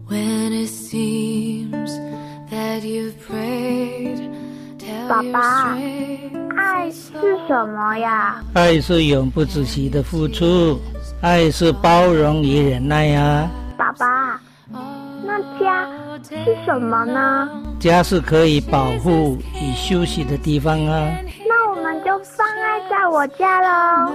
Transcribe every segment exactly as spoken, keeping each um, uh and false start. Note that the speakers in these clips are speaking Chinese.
爸爸，爱是什么呀？ 爱是永不止息的付出，爱是包容与忍耐啊。 爸爸，那家是什么呢？ 家是可以保护与休息的地方啊。 那我们就放爱在我家喽。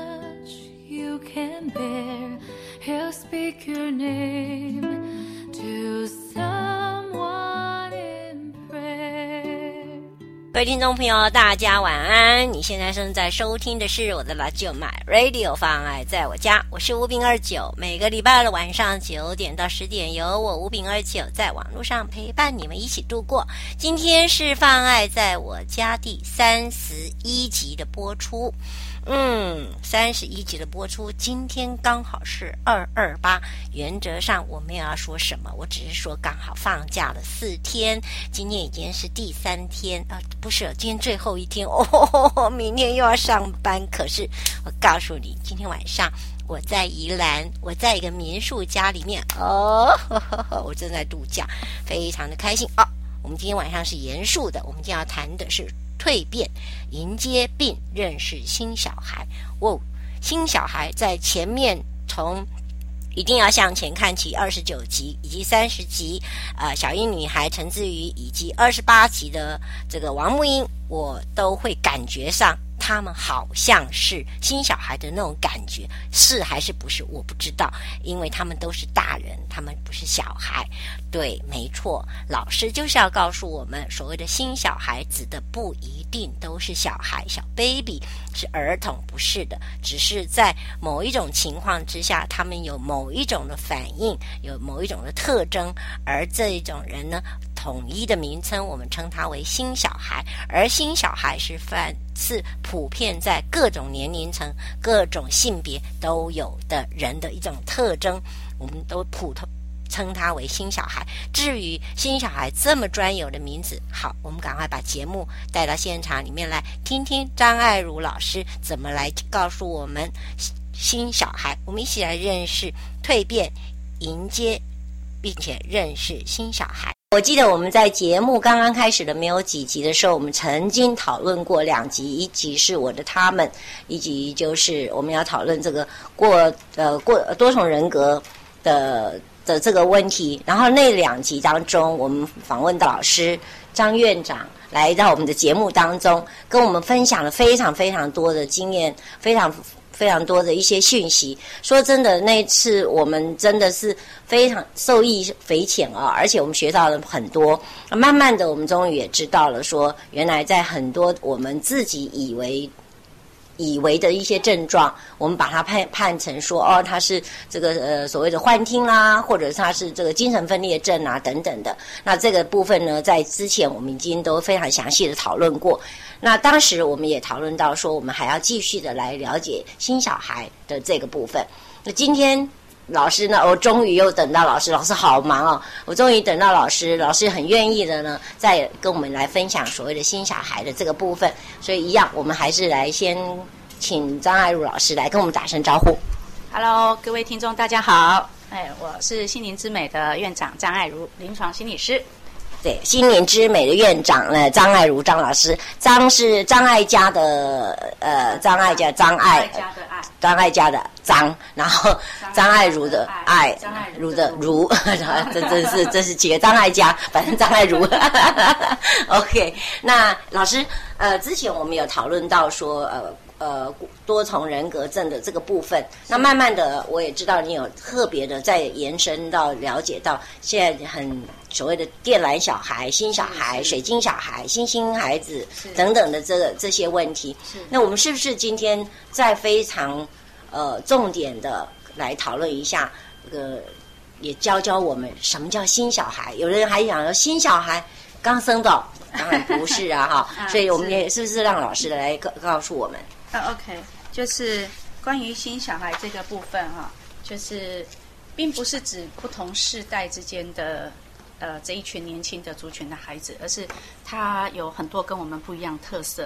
各位听众朋友大家晚安，你现在正在收听的是我的老舅妈 Radio 放爱在我家，我是吴炳二九，每个礼拜的晚上九点到十点由我吴炳二九在网络上陪伴你们一起度过。今天是放爱在我家第三十一集的播出，嗯，三十一集的播出，今天刚好是二二八，原则上我没有要说什么，我只是说刚好放假了四天，今天已经是第三天啊，不是，今天最后一天哦，明天又要上班。可是我告诉你，今天晚上我在宜兰，我在一个民宿家里面哦，呵呵呵，我正在度假，非常的开心哦。我们今天晚上是严肃的，我们今天要谈的是蜕变，迎接并认识新小孩。哦，新小孩在前面从一定要向前看齐二十九集以及三十集，呃，小英女孩陈志瑜以及二十八集的这个王木英，我都会感觉上他们好像是新小孩的那种感觉，是还是不是我不知道，因为他们都是大人，他们不是小孩。对，没错，老师就是要告诉我们，所谓的新小孩指的不一定都是小孩，小 baby 是儿童，不是的，只是在某一种情况之下，他们有某一种的反应，有某一种的特征，而这一种人呢，统一的名称我们称他为新小孩，而新小孩是泛是普遍在各种年龄层、各种性别都有的人的一种特征，我们都普通称他为新小孩。至于新小孩这么专有的名字，好，我们赶快把节目带到现场里面来，听听张爱如老师怎么来告诉我们新小孩，我们一起来认识、蜕变、迎接并且认识新小孩。我记得我们在节目刚刚开始的没有几集的时候，我们曾经讨论过两集，一集是我的他们，一集就是我们要讨论这个过呃过多重人格的的这个问题。然后那两集当中，我们访问到老师张院长来到我们的节目当中，跟我们分享了非常非常多的经验，非常非常多的一些讯息。说真的，那一次我们真的是非常受益匪浅啊，而且我们学到了很多。慢慢的，我们终于也知道了说，原来在很多我们自己以为以为的一些症状，我们把它判判成说，哦，它是这个呃所谓的幻听啦，或者它是这个精神分裂症啊等等的。那这个部分呢，在之前我们已经都非常详细的讨论过。那当时我们也讨论到说，我们还要继续的来了解新小孩的这个部分。那今天老师呢，我终于又等到老师，老师好忙哦，我终于等到老师，老师很愿意的呢，再跟我们来分享所谓的新小孩的这个部分。所以一样，我们还是来先请张爱如老师来跟我们打声招呼。 Hello， 各位听众大家好，哎，我是心灵之美的院长张爱如，临床心理师。 对，心灵之美的院长呢，张爱如张老师，张是张爱家的呃，张爱家张爱，张爱家的张，然后张爱如的爱，如的如，这真是这是几个张爱家，反正张爱如。OK， 那老师，呃，之前我们有讨论到说，呃。呃，多重人格症的这个部分，那慢慢的我也知道你有特别的在延伸到了解到现在很所谓的电缆小孩、新小孩、水晶小孩、新兴孩子等等的这个这些问题。那我们是不是今天再非常呃重点的来讨论一下，这个也教教我们什么叫新小孩？有的人还想说新小孩刚生的，当然不是啊哈，所以我们也是不是让老师来告告诉我们？ 啊 ，OK， 就是关于新小孩这个部分哈，就是并不是指不同世代之间的呃这一群年轻的族群的孩子，而是他有很多跟我们不一样的特色。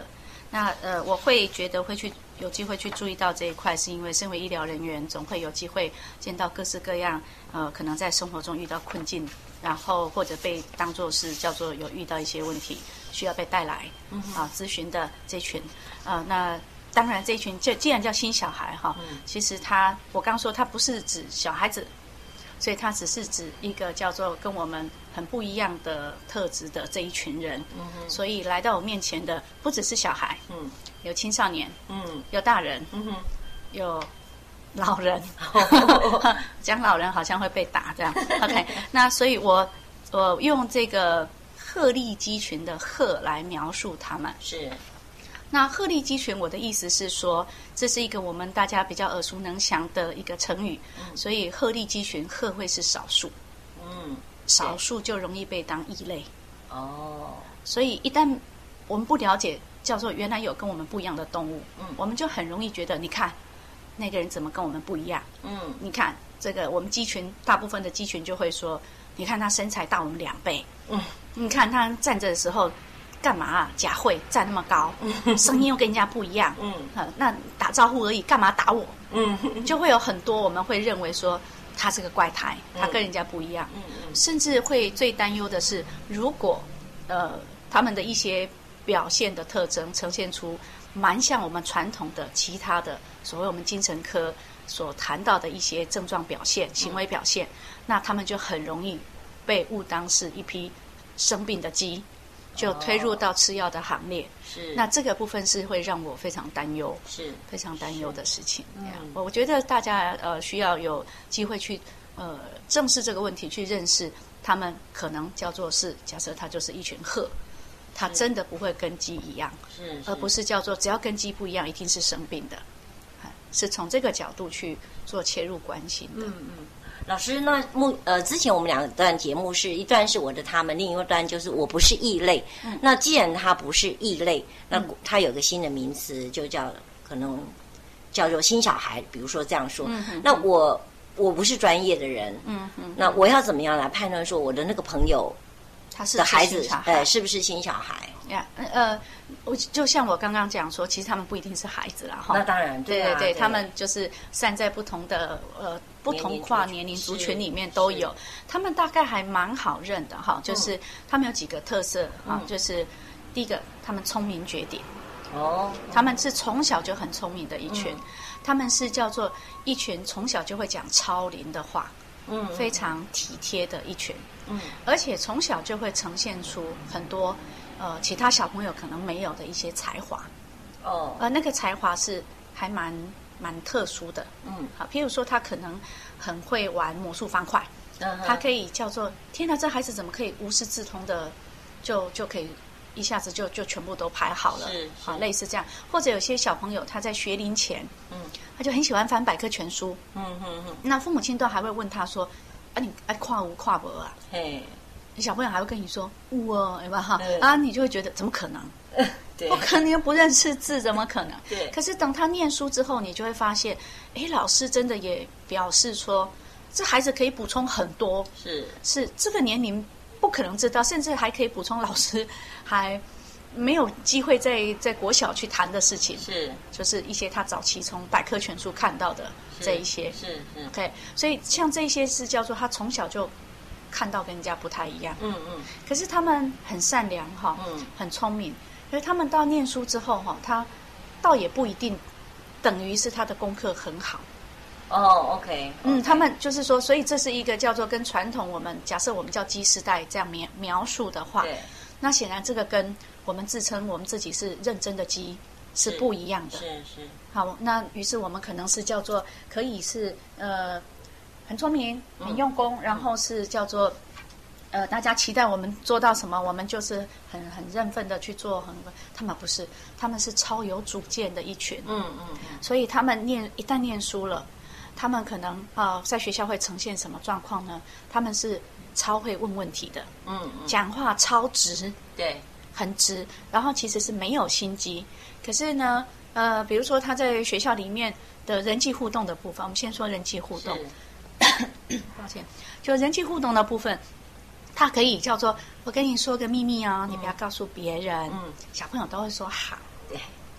那呃，我会觉得会去有机会去注意到这一块，是因为身为医疗人员，总会有机会见到各式各样呃，可能在生活中遇到困境，然后或者被当作是叫做有遇到一些问题需要被带来啊咨询的这群呃，那当然这一群就既然叫新小孩哈，其实他我刚说他不是指小孩子。所以它只是指一个叫做跟我们很不一样的特质的这一群人，嗯、所以来到我面前的不只是小孩，嗯，有青少年，嗯，有大人，嗯、有老人，讲老人好像会被打这样。OK， 那所以我我用这个鹤立鸡群的鹤来描述他们是。 那鹤立鸡群，我的意思是说，这是一个我们大家比较耳熟能详的一个成语，嗯、所以鹤立鸡群，鹤会是少数，嗯，少数就容易被当异类，哦，所以一旦我们不了解，叫做原来有跟我们不一样的动物，嗯，我们就很容易觉得，你看那个人怎么跟我们不一样，嗯，你看这个我们鸡群大部分的鸡群就会说，你看他身材大我们两倍，嗯，你看他站着的时候。干嘛啊？假会站那么高，声音又跟人家不一样，嗯，那打招呼而已，干嘛打我？嗯，就会有很多我们会认为说他是个怪胎，他跟人家不一样，嗯嗯，甚至会最担忧的是，如果呃他们的一些表现的特征呈现出蛮像我们传统的其他的所谓我们精神科所谈到的一些症状表现、行为表现，那他们就很容易被误当是一批生病的鸡。就推入到吃药的行列，是那这个部分是会让我非常担忧，是非常担忧的事情。嗯，我觉得大家呃需要有机会去呃正视这个问题，去认识他们可能叫做是假设他就是一群鹤，他真的不会跟鸡一样，是而不是叫做只要跟鸡不一样一定是生病的，是从这个角度去做切入关心的。嗯嗯。 老师，那目呃，之前我们两段节目是一段是我的他们，另一段就是我不是异类。嗯、那既然他不是异类，那他有个新的名词，就叫可能叫做新小孩，比如说这样说。嗯、哼哼那我我不是专业的人，嗯嗯，那我要怎么样来判断说我的那个朋友他是的孩子，呃，是不是新小孩？ 呀，呃，我就像我刚刚讲说，其实他们不一定是孩子啦，哈。 那当然， 对对对， 他们就是散在不同的呃不同跨年龄族群里面都有，他们大概还蛮好认的哈，就是他们有几个特色啊，就是第一个，他们聪明绝顶，哦，他们是从小就很聪明的一群，他们是叫做一群从小就会讲超龄的话。嗯，非常体贴的一群，嗯，而且从小就会呈现出很多呃其他小朋友可能没有的一些才华，哦，呃，那个才华是还蛮蛮特殊的，嗯，好，譬如说他可能很会玩魔术方块，嗯，他可以叫做天哪，这孩子怎么可以无师自通的就就可以一下子就就全部都排好了，是，好，类似这样，或者有些小朋友他在学龄前，嗯。他就很喜欢翻百科全书，嗯嗯嗯。那父母亲都还会问他说：“啊，你爱跨无跨无啊？”嘿，小朋友还会跟你说：“我，对吧？”哈啊，你就会觉得怎么可能？对，不可能，又不认识字，怎么可能？对。可是等他念书之后，你就会发现，哎，老师真的也表示说，这孩子可以补充很多，是是这个年龄不可能知道，甚至还可以补充老师还。没有机会在在国小去谈的事情，是就是一些他早期从百科全书看到的这一些，是是 OK， 所以像这些是叫做他从小就看到跟人家不太一样，嗯嗯，可是他们很善良哈，嗯，很聪明，所以他们到念书之后哈，他倒也不一定等于是他的功课很好。 哦 ，OK， 嗯，他们就是说，所以这是一个叫做跟传统我们假设我们叫鸡世代这样描描述的话，那显然这个跟我们自称我们自己是认真的鸡是不一样的。是 是, 是。好，那于是我们可能是叫做可以是呃很聪明、很用功，嗯、然后是叫做呃大家期待我们做到什么，我们就是很很认份的去做。很他们不是，他们是超有主见的一群。嗯嗯嗯。所以他们念一旦念书了，他们可能啊、呃、在学校会呈现什么状况呢？他们是超会问问题的。嗯嗯。讲话超直。对。很直，然后其实是没有心机，可是呢，呃，比如说他在学校里面的人际互动的部分，我们先说人际互动。抱歉，就人际互动的部分，它可以叫做我跟你说个秘密哦，嗯、你不要告诉别人。嗯，小朋友都会说好。对，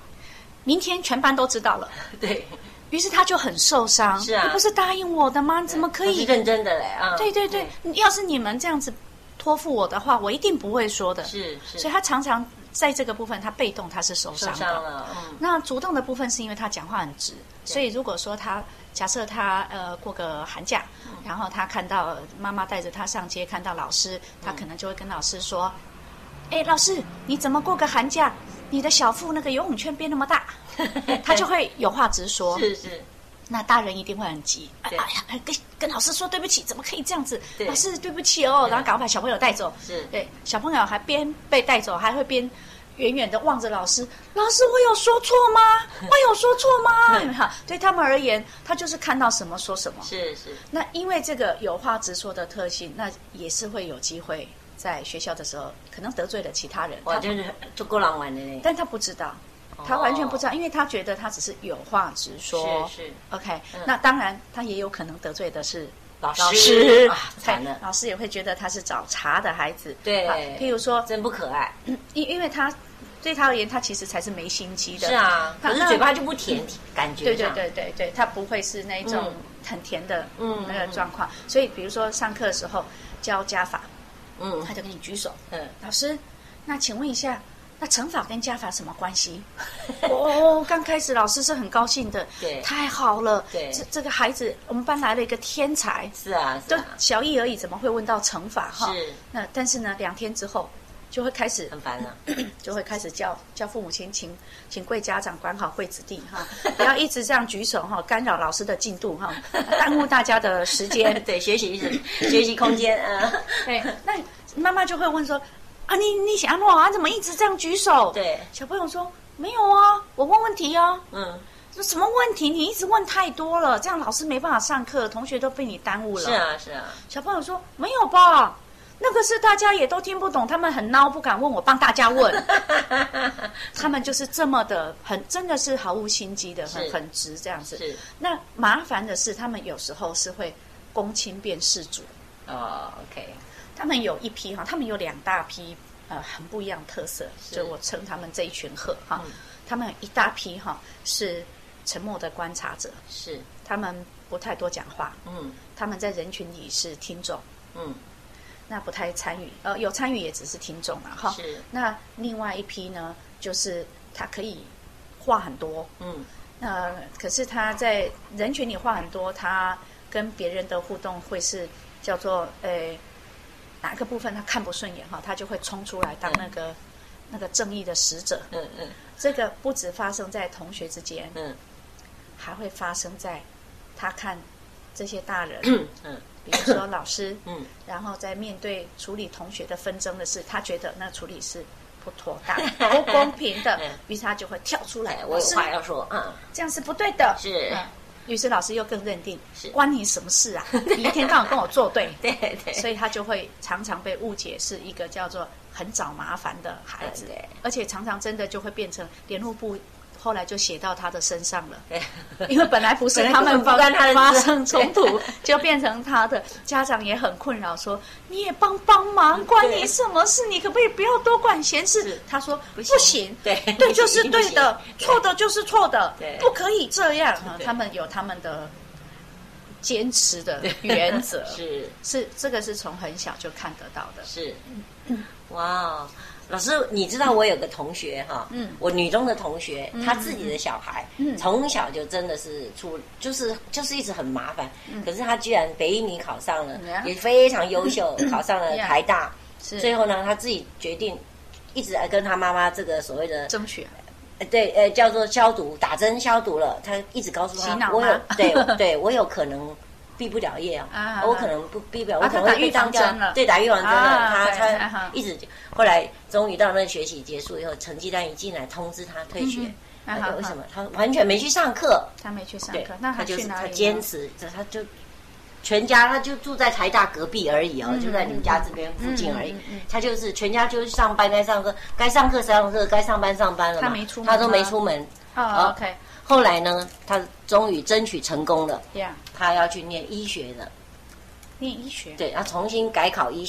明天全班都知道了。 对。 于是他就很受伤。 是啊， 你不是答应我的吗？你怎么可以？ 是认真的嘞啊！ 对对对，要是你们这样子托付我的话，我一定不会说的。 是是， 所以他常常在这个部分，他被动他是受伤的。 受伤了，嗯。 那主动的部分是因为他讲话很直，所以如果说他假设他呃过个寒假，嗯、然后他看到妈妈带着他上街，看到老师，他可能就会跟老师说：“哎、嗯，老师，你怎么过个寒假？你的小腹那个游泳圈变那么大？”他就会有话直说。 是是。 那大人一定会很急，哎呀，跟跟老师说对不起，怎么可以这样子？老师对不起哦，然后赶快把小朋友带走。 是， 对，小朋友还边被带走，还会边远远的望着老师。老师，我有说错吗？我有说错吗？哈，对他们而言，他就是看到什么说什么。 是是。 那因为这个有话直说的特性，那也是会有机会在学校的时候可能得罪了其他人。 哇，就是就够狼玩的嘞。 但他不知道。他完全不知道，因为他觉得他只是有话直说。 是是 ，OK、嗯。那当然，他也有可能得罪的是老师。 老师啊，惨了。 老师也会觉得他是找茬的孩子。 对。 譬如说， 真不可爱。 因因为他对他而言，他其实才是没心机的。 是啊。可是嘴巴就不甜，感觉。 对对对对对，他不会是那种很甜的那个状况。所以，比如说上课的时候教加法，嗯，他就跟你举手，嗯，老师，那请问一下。那乘法跟加法什么关系？哦，刚开始老师是很高兴的， 对， 太好了， 对， 这这个孩子，我们班来了一个天才， 是啊， 就小一而已，怎么会问到乘法哈？ 是， 那但是呢，两天之后就会开始很烦了， 就会开始叫叫父母亲请请贵家长管好贵子弟哈，不要一直这样举手哈，干扰老师的进度哈，耽误大家的时间， 对，学习学习空间啊， 对，那妈妈就会问说。啊，你你想要啊？怎么一直这样举手？ 对， 小朋友说没有啊，我问问题啊。 嗯， 说什么问题？你一直问太多了，这样老师没办法上课，同学都被你耽误了。 是啊，是啊。 小朋友说没有吧？那个是大家也都听不懂，他们很孬，不敢问我，帮大家问。他们就是这么的很，真的是毫无心机的，很很直这样子。 是。 那麻烦的是，他们有时候是会公亲变事主。 哦 ，OK。 他们有一批哈，他们有两大批呃很不一样的特色，就我称他们这一群鹤哈，嗯、他们一大批哈是沉默的观察者， 是他们不太多讲话， 嗯， 他们在人群里是听众， 嗯， 那不太参与，呃，有参与也只是听众嘛哈。 是。 那另外一批呢，就是他可以话很多， 嗯， 呃，可是他在人群里话很多，他跟别人的互动会是叫做呃。哪个部分他看不顺眼哈，他就会冲出来当那个、嗯、那个正义的使者。 嗯嗯， 这个不止发生在同学之间， 嗯， 还会发生在他看这些大人， 嗯嗯， 比如说老师， 嗯， 然后在面对处理同学的纷争的事，他觉得那处理是不妥当、不公平的，于是他就会跳出来， 我有话要说，嗯， 这样是不对的， 是。 嗯于是老师又更认定， 是关你什么事啊？你一天到晚跟我作对， 对对， 所以他就会常常被误解是一个叫做很找麻烦的孩子， 对， 而且常常真的就会变成联络部后来就写到他的身上了， 对， 因为本来不是他们发生冲突，就变成他的家长也很困扰，说你也帮帮忙，关你什么事？你可不可以不要多管闲事？他说不行， 对， 对就是对的，错的就是错的， 对， 不可以这样。他们有他们的坚持的原则， 是是这个是从很小就看得到的， 是，哇。老师，你知道我有个同学哈，嗯，我女中的同学，嗯、他自己的小孩，嗯，从小就真的是出，就是就是一直很麻烦，嗯、可是他居然北一女考上了，嗯、也非常优秀，嗯、考上了台大，嗯、最后呢，他自己决定一直跟他妈妈这个所谓的争取， 呃，对，呃，叫做消毒，打针消毒了，他一直告诉他，我有，对对，我有可能。毕不了业啊！啊我可能不毕不了，我可能会被当掉。对，打预防针了。他他一直后来终于到那学期结束以后，成绩单一进来通知他退学。为什么？他完全没去上课。 他没去上课，那他就是他坚持，他就全家他就住在台大隔壁而已哦，就在你们家这边附近而已。他就是全家就是上班该上课，该上课上课，该上班上班了嘛。 他没出门， 他都没出门。 哦 OK。 后来呢，他终于争取成功了。 Yeah. 他要去念医学了。 念医学？ 对，要重新改考医学。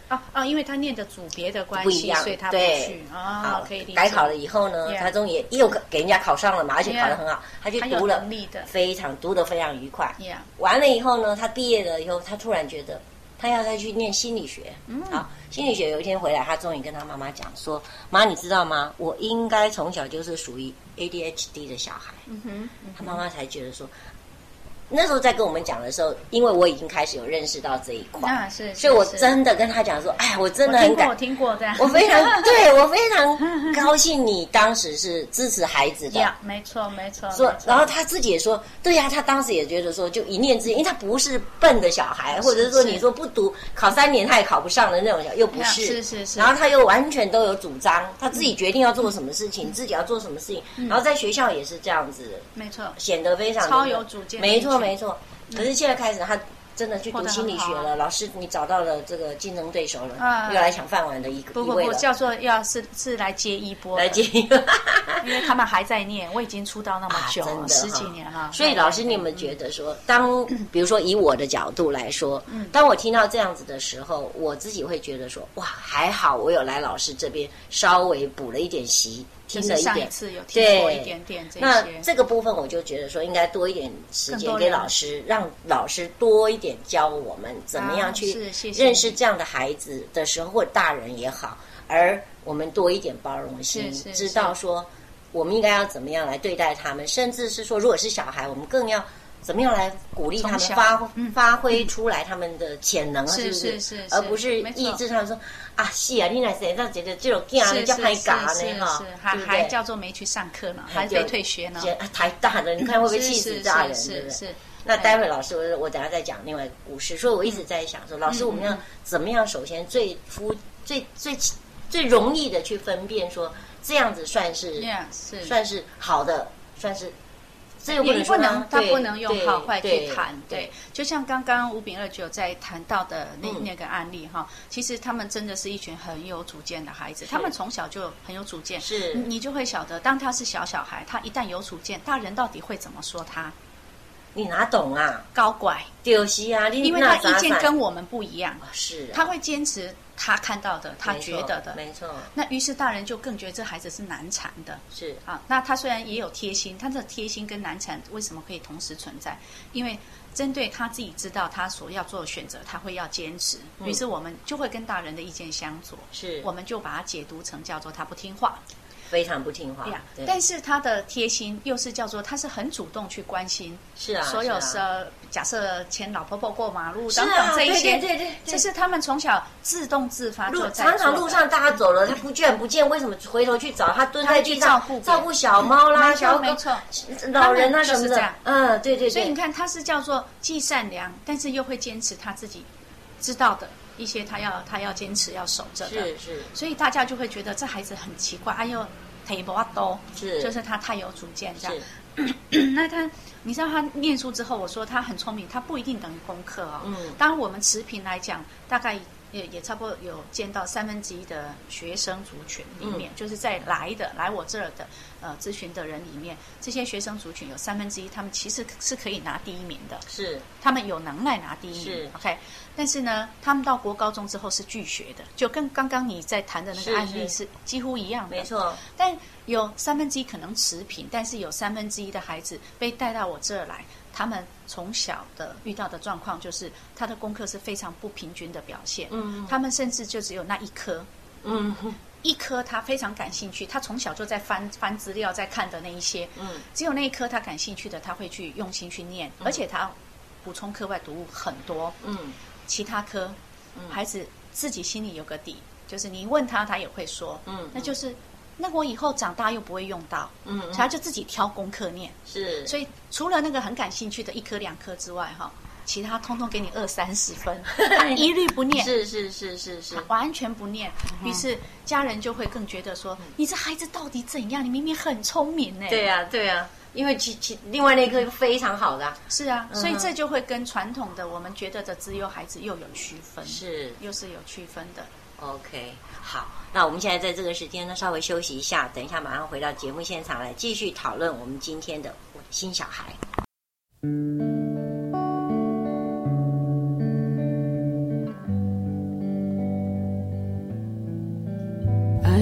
啊啊，因为他念的组别的关系， 不一样， 所以他不去啊、哦，可以理解。 改考了以后呢， Yeah. 他终于也有给人家考上了嘛，而且考得很好， Yeah. 他去读了，非常读得非常愉快。 Yeah. 完了以后呢，他毕业了以后，他突然觉得他要再去念心理学。嗯，好，心理学有一天回来，他终于跟他妈妈讲说：“妈，你知道吗？我应该从小就是属于 A D H D 的小孩。”嗯哼，嗯哼，他妈妈才觉得说。那时候在跟我们讲的时候，因为我已经开始有认识到这一块， 啊、是是所以我真的跟他讲说，哎，我真的很感， 我听过，我听过的， 我非常对我非常高兴，你当时是支持孩子的， yeah, 没错没错。 说， 没错然后他自己也说，对呀、啊，他当时也觉得说，就一念之间，因为他不是笨的小孩，或者是说你说不读考三年他也考不上的那种小，又不是， yeah, 是是是。 然后他又完全都有主张，他自己决定要做什么事情，嗯、自己要做什么事情，嗯、然后在学校也是这样子， 没错， 显得非常超有主见， 没错没错。可是现在开始，他真的去读心理学了。啊、老师，你找到了这个竞争对手了，啊、又来抢饭碗的一个不不不，叫做要是是来接一波， 来接一波，因为他们还在念，我已经出道那么久， 啊、 十几年了。 所以老师，你有没有觉得说，当比如说以我的角度来说，嗯、当我听到这样子的时候，我自己会觉得说，哇，还好我有来老师这边稍微补了一点习。听了一点， 上一次有听过一点点这些。 那这个部分我就觉得说，应该多一点时间给老师，让老师多一点教我们怎么样去认识这样的孩子的时候，或者大人也好，而我们多一点包容心，知道说我们应该要怎么样来对待他们，甚至是说，如果是小孩，我们更要。怎么样来鼓励他们发、嗯、发挥出来他们的潜能，是不是？ 是是是， 而不是抑制他们说啊，是啊，你来谁让觉得这种囝呢叫拍嘎呢哈， 还还叫做没去上课呢，还被退学呢， 太大了，你看会不会气死大人？ 是是是。 那待会老师我我等下再讲另外一个故事，所以我一直在想说，老师我们要怎么样？首先最夫最最最容易的去分辨说这样子算是算是好的，算是。 也不能，他不能用好坏去谈。对，就像刚刚吴炳二九在谈到的那、嗯、那个案例哈，其实他们真的是一群很有主见的孩子，他们从小就很有主见。是，你就会晓得，当他是小小孩，他一旦有主见，大人到底会怎么说他？ 你哪懂啊？ 高拐就是啊， 因为他意见跟我们不一样， 是、啊， 他会坚持他看到的，他觉得的， 没错。 那于是大人就更觉得这孩子是难缠的， 是啊。那他虽然也有贴心，他的贴心跟难缠为什么可以同时存在？因为针对他自己知道他所要做的选择，他会要坚持。于、嗯、是我们就会跟大人的意见相左，是，我们就把它解读成叫做他不听话。 非常不听话， 对，但是他的贴心又是叫做他是很主动去关心， 是啊， 所有是、啊、假设牵老婆婆过马路等等这一些， 对对 对, 对， 这是他们从小自动自发就在做的。 常常路上大家走了，他不见不见，为什么回头去找他？蹲在地上照顾照顾小猫啦、 嗯、 小狗、 没错， 老人啊什么的，嗯，对对对。 所以你看，他是叫做既善良，但是又会坚持他自己知道的。一些他要他要坚持要守着的， 是是， 所以大家就会觉得这孩子很奇怪，哎呦，忒不多， 是， 就是他太有主见这样。那他，你知道他念书之后，我说他很聪明，他不一定等于功课哦。嗯，当然我们持平来讲，大概也也差不多有见到三分之一的学生族群里面，嗯、就是在来的来我这儿的呃咨询的人里面，这些学生族群有三分之一，他们其实是可以拿第一名的， 是，他们有能耐拿第一名， 是 OK。但是呢，他们到国高中之后是拒学的，就跟刚刚你在谈的那个案例是几乎一样的。 没错。 但有三分之一可能持平，但是有三分之一的孩子被带到我这儿来，他们从小的遇到的状况就是他的功课是非常不平均的表现。嗯。他们甚至就只有那一科。嗯。一科他非常感兴趣，他从小就在翻翻资料在看的那一些。嗯。只有那一科他感兴趣的，他会去用心去念，嗯、而且他补充课外读物很多。嗯。其他科，孩子自己心里有个底，就是你问他，他也会说，嗯，那就是那我以后长大又不会用到，嗯，所以他就自己挑功课念， 是， 所以除了那个很感兴趣的一科两科之外，哈，其他通通给你二三十分，一律不念， 是是是是是， 完全不念，于是家人就会更觉得说，你这孩子到底怎样？你明明很聪明呢。 对呀对呀。因为其其另外那科非常好的、啊， 是啊，所以这就会跟传统的我们觉得的资优孩子又有区分， 是， 又是有区分的。 OK， 好，那我们现在在这个时间呢，稍微休息一下，等一下马上回到节目现场来继续讨论我们今天的新小孩。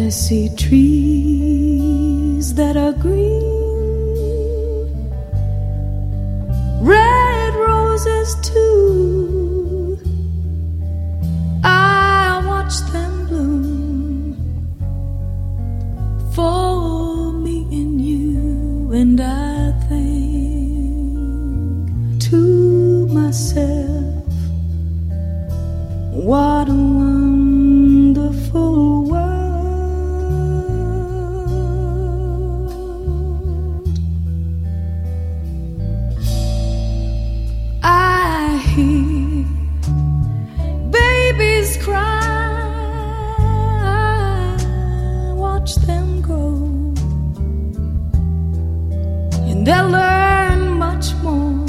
I see trees that are green, red roses too. I watch them bloom for me and you, and I think to myself, what a wonderful world. I hear babies cry, I watch them grow, and they'll learn much more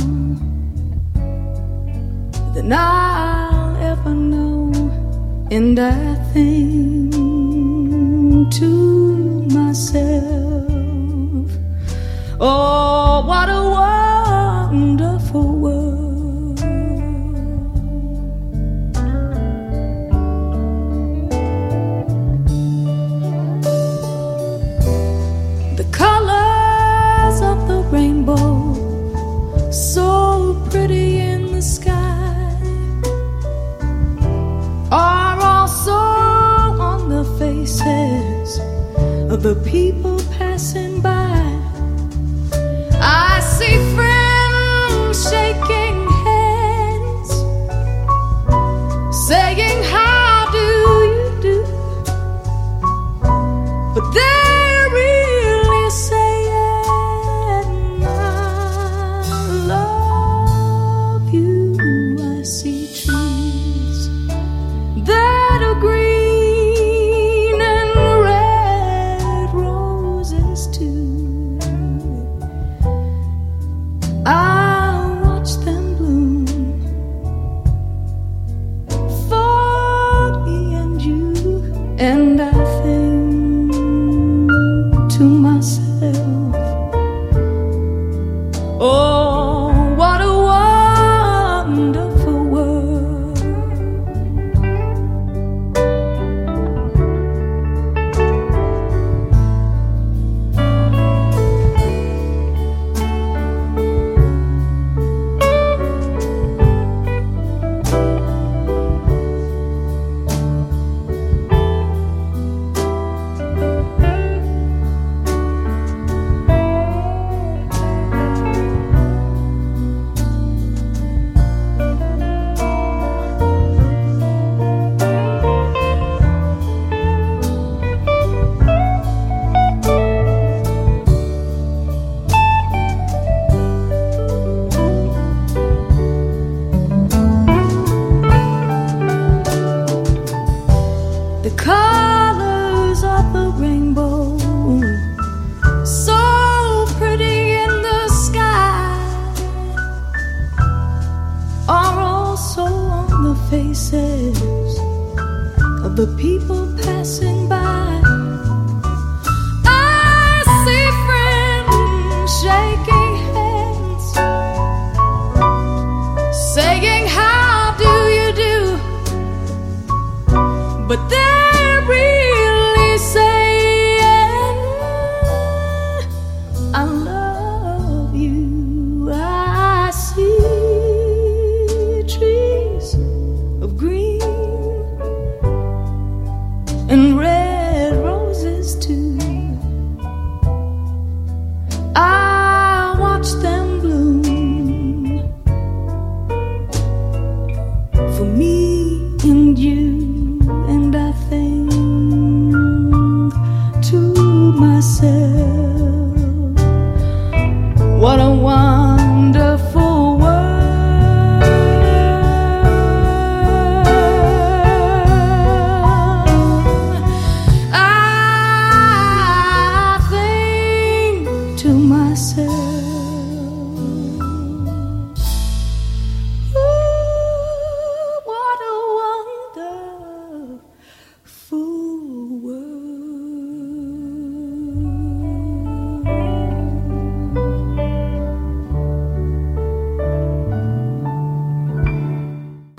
than I'll ever know. And I think to myself, oh, what a wonderful world. The colors of the rainbow, so pretty in the sky, are also on the faces of the people passing by. I see friends shaking hands, saying, how do you do? But they're really saying, I love you. I see trees that are green and red roses too. I'll watch them bloom for me and you, and I think to myself, oh, what a wonderful world. The colors of the rainbow, so pretty in the sky, are also on the faces of the people passing by. I see friends shaking hands, saying, how do you do? But they're really saying, I love you. I see trees of green and red roses too. I watch them bloom for me and you, and I think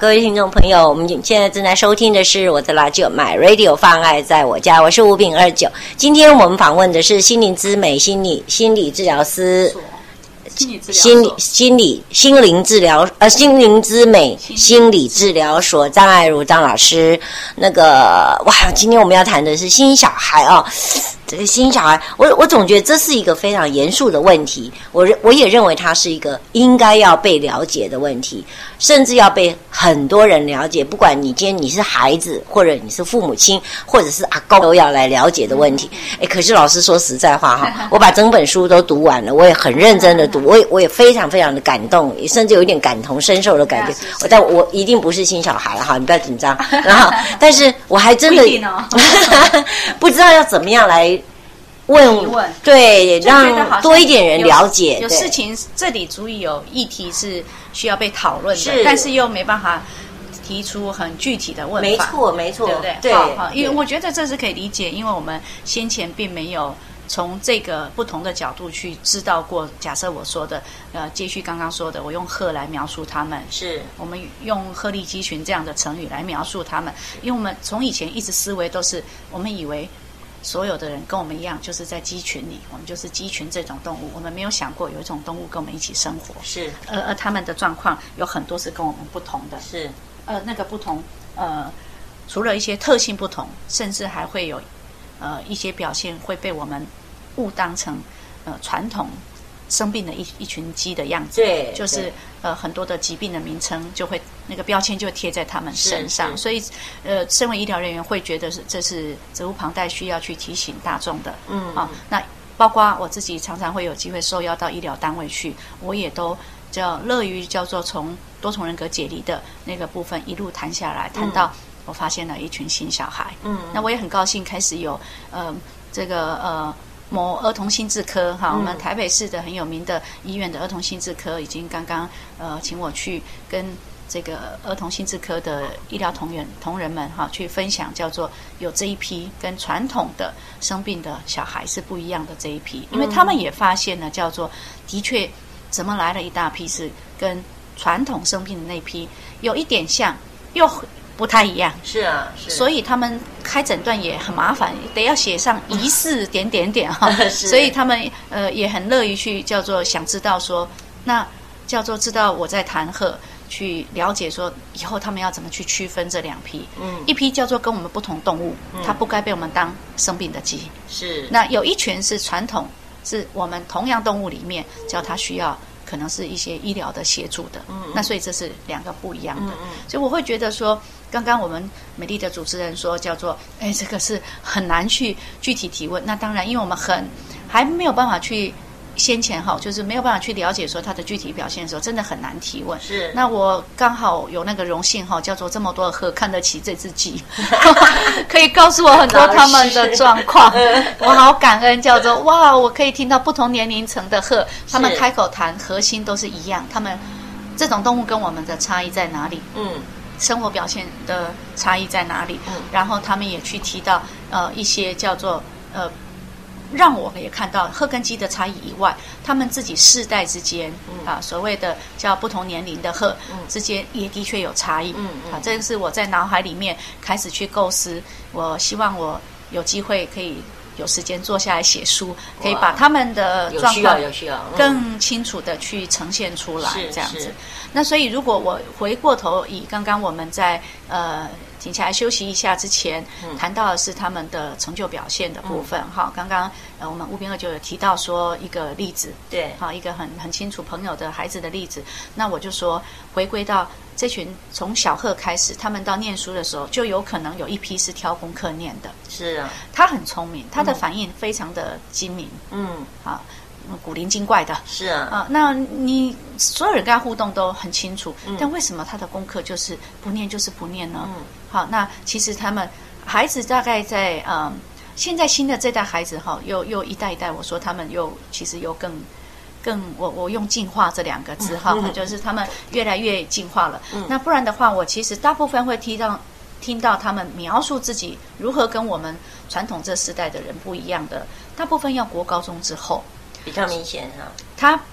各位听众朋友，我们现在正在收听的是我的拉就买 Radio 放爱在我家，我是吴炳二九。今天我们访问的是心灵之美心理心理治疗师。 心理治疗心理心理心灵治疗呃心灵之美心理治疗所张爱如张老师。那个哇，今天我们要谈的是新小孩哦，这个新小孩，我我总觉得这是一个非常严肃的问题，我我也认为它是一个应该要被了解的问题，甚至要被很多人了解，不管你今天你是孩子，或者你是父母亲，或者是阿公，都要来了解的问题。哎，可是老师说实在话哈，我把整本书都读完了，我也很认真的读，我也我也非常非常的感动，甚至有一点感同身受的感觉。我但我一定不是新小孩哈，你不要紧张。然后，但是我还真的不一定哦不知道要怎么样来问， 问对， 就觉得好像让多一点人了解。 有对事情这里足以有议题是需要被讨论的， 是但是又没办法提出很具体的问法。 没错，没错， 对不对？ 对， 好好，因为我觉得这是可以理解，因为我们先前并没有从这个不同的角度去知道过。假设我说的，呃，接续刚刚说的，我用鹤来描述他们， 是我们用鹤立鸡群这样的成语来描述他们，因为我们从以前一直思维都是，我们以为所有的人跟我们一样，就是在鸡群里，我们就是鸡群这种动物，我们没有想过有一种动物跟我们一起生活， 是， 而而他们的状况有很多是跟我们不同的， 是， 呃，那个不同，呃，除了一些特性不同，甚至还会有，呃，一些表现会被我们误当成，呃，传统生病的一一群鸡的样子， 对， 就是对呃很多的疾病的名称就会那个标签就会贴在他们身上， 是是所以呃，身为医疗人员会觉得是这是责无旁贷，需要去提醒大众的， 嗯啊，那包括我自己常常会有机会受邀到医疗单位去，我也都叫乐于叫做从多重人格解离的那个部分一路谈下来，谈到我发现了一群新小孩， 嗯， 那我也很高兴开始有呃这个呃。某儿童心智科哈，我们台北市的很有名的医院的儿童心智科已经刚刚呃请我去跟这个儿童心智科的医疗同仁同仁们哈去分享，叫做有这一批跟传统的生病的小孩是不一样的这一批，因为他们也发现了叫做的确怎么来了一大批是跟传统生病的那批有一点像，又不太一样， 是啊，是， 所以他们开诊断也很麻烦，得要写上疑似点点点哈，所以他们呃也很乐于去叫做想知道说，那叫做知道我在谈鹤，去了解说以后他们要怎么去区分这两批，嗯，一批叫做跟我们不同动物，嗯、它不该被我们当生病的鸡， 是，那那有一群是传统，是我们同样动物里面叫它需要。可能是一些医疗的协助的，嗯嗯那所以这是两个不一样的。嗯嗯所以我会觉得说，刚刚我们美丽的主持人说叫做，哎，这个是很难去具体提问。那当然，因为我们很还没有办法去先前哈，就是没有办法去了解说它的具体表现的时候，真的很难提问。 是。 那我刚好有那个荣幸哈，叫做这么多的鹤看得起这只鸡，可以告诉我很多他们的状况，我好感恩。叫做哇，我可以听到不同年龄层的鹤，他们开口谈核心都是一样。他们这种动物跟我们的差异在哪里？嗯。生活表现的差异在哪里？嗯。然后他们也去提到呃一些叫做呃。让我们也看到鹤跟鸡的差异以外，他们自己世代之间、嗯、啊，所谓的叫不同年龄的鹤、嗯、之间也的确有差异。嗯嗯、啊，这个是我在脑海里面开始去构思。我希望我有机会可以有时间坐下来写书，可以把他们的状况更清楚的去呈现出来，这样子。那所以如果我回过头以刚刚我们在呃。停下来休息一下之前，嗯、谈到的是他们的成就表现的部分。哈、嗯，刚刚呃我们吴斌二就有提到说一个例子， 对， 好一个很很清楚朋友的孩子的例子。那我就说回归到这群从小鹤开始，他们到念书的时候，就有可能有一批是挑功课念的。 是啊， 他很聪明，他的反应非常的精明。嗯，好。古灵精怪的， 是啊， 啊，那你所有人跟他互动都很清楚，嗯、但为什么他的功课就是不念就是不念呢？嗯，好，那其实他们孩子大概在嗯，现在新的这代孩子哈，又又一代一代，我说他们又其实又更更，我我用进化这两个字哈，嗯、就是他们越来越进化了。嗯，那不然的话，我其实大部分会听到听到他们描述自己如何跟我们传统这世代的人不一样的，大部分要国高中之后。 比较明显哈， 他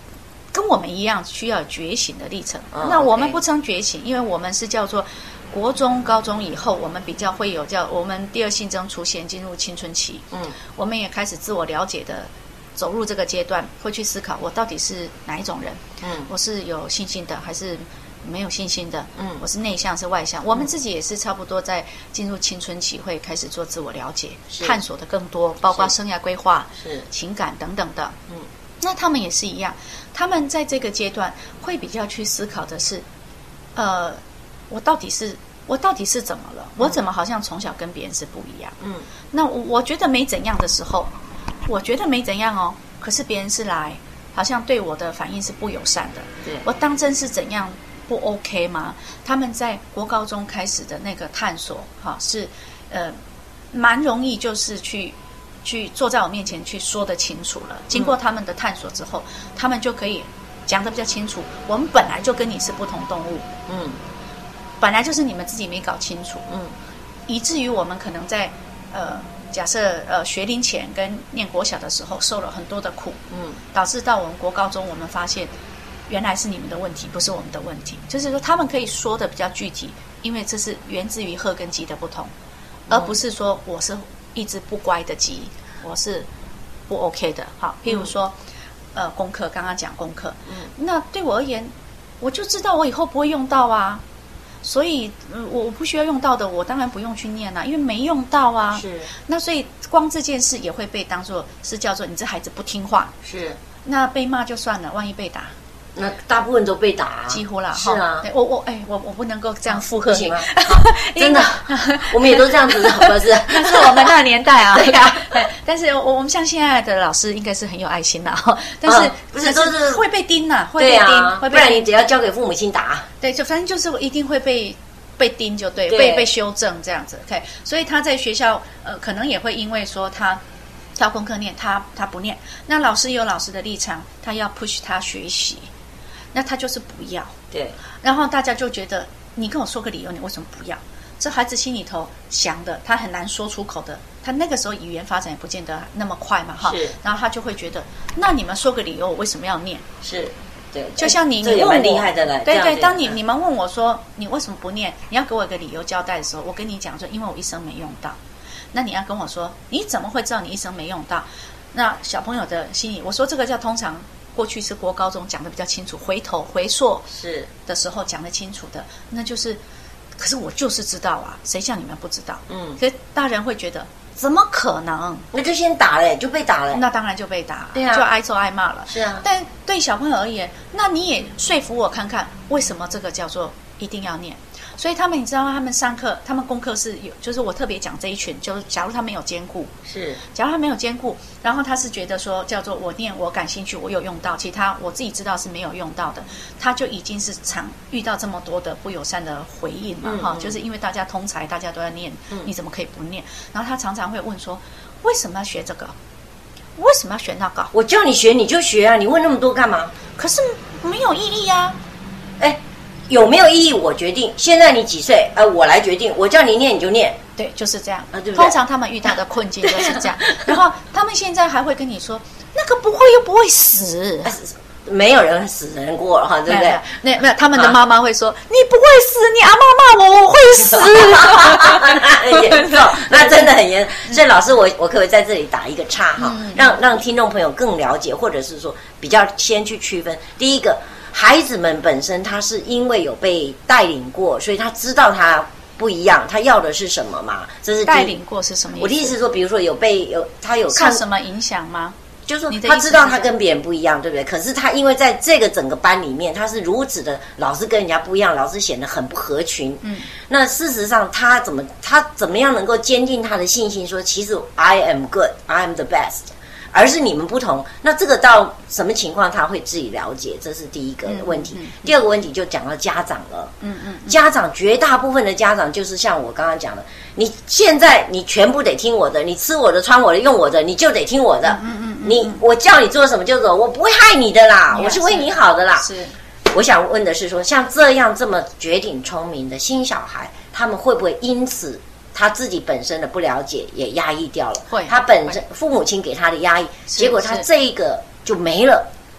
跟我们一样需要有觉醒的历程。 哦、 那我们 okay 不称觉醒，因为我们是叫做国中、高中以后，我们比较会有叫我们第二性征出现，进入青春期。嗯，我们也开始自我了解的走入这个阶段，会去思考我到底是哪一种人。嗯，我是有信心的还是没有信心的？嗯，我是内向是外向？我们自己也是差不多在进入青春期，会开始做自我了解，探索的更多，包括生涯规划、是情感等等的。嗯。那他们也是一样，他们在这个阶段会比较去思考的是，呃，我到底是我到底是怎么了？我怎么好像从小跟别人是不一样？嗯，那我我觉得没怎样的时候，我觉得没怎样哦，可是别人是来，好像对我的反应是不友善的。对，我当真是怎样不 OK 吗？他们在国高中开始的那个探索，哈，是呃蛮容易，就是去。去坐在我面前去说得清楚了，经过他们的探索之后，嗯、他们就可以讲得比较清楚。我们本来就跟你是不同动物，嗯，本来就是你们自己没搞清楚，嗯，以至于我们可能在呃假设呃学龄前跟念国小的时候受了很多的苦，嗯，导致到我们国高中，我们发现原来是你们的问题，不是我们的问题。就是说，他们可以说的比较具体，因为这是源自于鹤跟鸡的不同，而不是说我是。一只不乖的鸡，我是不 OK 的。好，譬如说，嗯、呃，功课刚刚讲功课，嗯，那对我而言，我就知道我以后不会用到啊，所以、呃、我不需要用到的，我当然不用去念啊，因为没用到啊。是，那所以光这件事也会被当作是叫做你这孩子不听话。是，那被骂就算了，万一被打。 那大部分都被打、啊， 几乎啦。 是啊， 我我哎，我我不能够这样附和你吗？ 真的，我们也都这样子，不是？ 那是我们那个年代啊。对啊，但是我我们像现在的老师，应该是很有爱心的哈。但是、啊、 不是都是会被盯呐，会被盯， 啊、 会被盯， 不然你只要交给父母亲打。 对，就反正就是一定会被被盯，就对，对被被修正这样子。OK， 所以他在学校呃，可能也会因为说他。挑功课念，他他不念，那老师有老师的立场，他要 push 他学习。那他就是不要，对，然后大家就觉得你跟我说个理由，你为什么不要？这孩子心里头想的，他很难说出口的，他那个时候语言发展也不见得那么快嘛，哈，是，然后他就会觉得，那你们说个理由，我为什么要念？是，对，就像你， 这也蛮厉害的了， 对对，当你你们问我说你为什么不念，你要给我一个理由交代的时候，我跟你讲说，因为我一生没用到，那你要跟我说，你怎么会知道你一生没用到？那小朋友的心里，我说这个叫通常。过去是国高中讲的比较清楚，回头回溯是的时候讲得清楚的，那就是，可是我就是知道啊，谁叫你们不知道？嗯，可是大人会觉得怎么可能？ 那就先打嘞，就被打了， 那当然就被打， 对啊， 就挨揍挨骂了。 是啊， 但对小朋友而言，那你也说服我看看，为什么这个叫做一定要念？所以他们，你知道吗？他们上课，他们功课是有，就是我特别讲这一群，就是假如他没有兼顾，是，假如他没有兼顾，然后他是觉得说叫做我念我感兴趣，我有用到，其他我自己知道是没有用到的，他就已经是常遇到这么多的不友善的回应嘛，哈、嗯嗯，就是因为大家通才，大家都在念，嗯、你怎么可以不念？然后他常常会问说，为什么要学这个？为什么要学那个？ 我叫你学你就学啊，你问那么多干嘛？ 可是没有意义啊， 哎。有没有意义？我决定。现在你几岁？呃，我来决定。我叫你念你就念。 对，就是这样。 啊，对不对？ 通常他们遇到的困境就是这样。然后他们现在还会跟你说，那个不会又不会死。 没有人死人过了哈，对不对？ 那没有，他们的妈妈会说：“你不会死，你阿妈骂我，我会死。” 那很严重，那真的很严重。所以老师，我我可不可以在这里打一个岔哈，让让听众朋友更了解，或者是说比较先去区分。第一个。孩子们本身他是因为有被带领过，所以他知道他不一样，他要的是什么嘛？这是带领过是什么意思？ 我的意思是说，比如说有被有他有看受什么影响吗？ 就是说他知道他跟别人不一样，对不对？可是他因为在这个整个班里面，他是如此的老是跟人家不一样，老是显得很不合群。嗯，那事实上他怎么他怎么样能够坚定他的信心，说其实 I am good, I am the best。而是你们不同，那这个到什么情况他会自己了解，这是第一个问题。嗯嗯嗯、第二个问题就讲到家长了。嗯嗯，嗯家长绝大部分的家长就是像我刚刚讲的，你现在你全部得听我的，你吃我的、穿我的、用我的，你就得听我的。嗯嗯嗯嗯、你我叫你做什么就做，我不会害你的啦，嗯、我是为你好的啦。是，我想问的是说，像这样这么绝顶聪明的新小孩，他们会不会因此？他自己本身的不了解也压抑掉了，会他本身父母亲给他的压抑，结果他这一个就没了。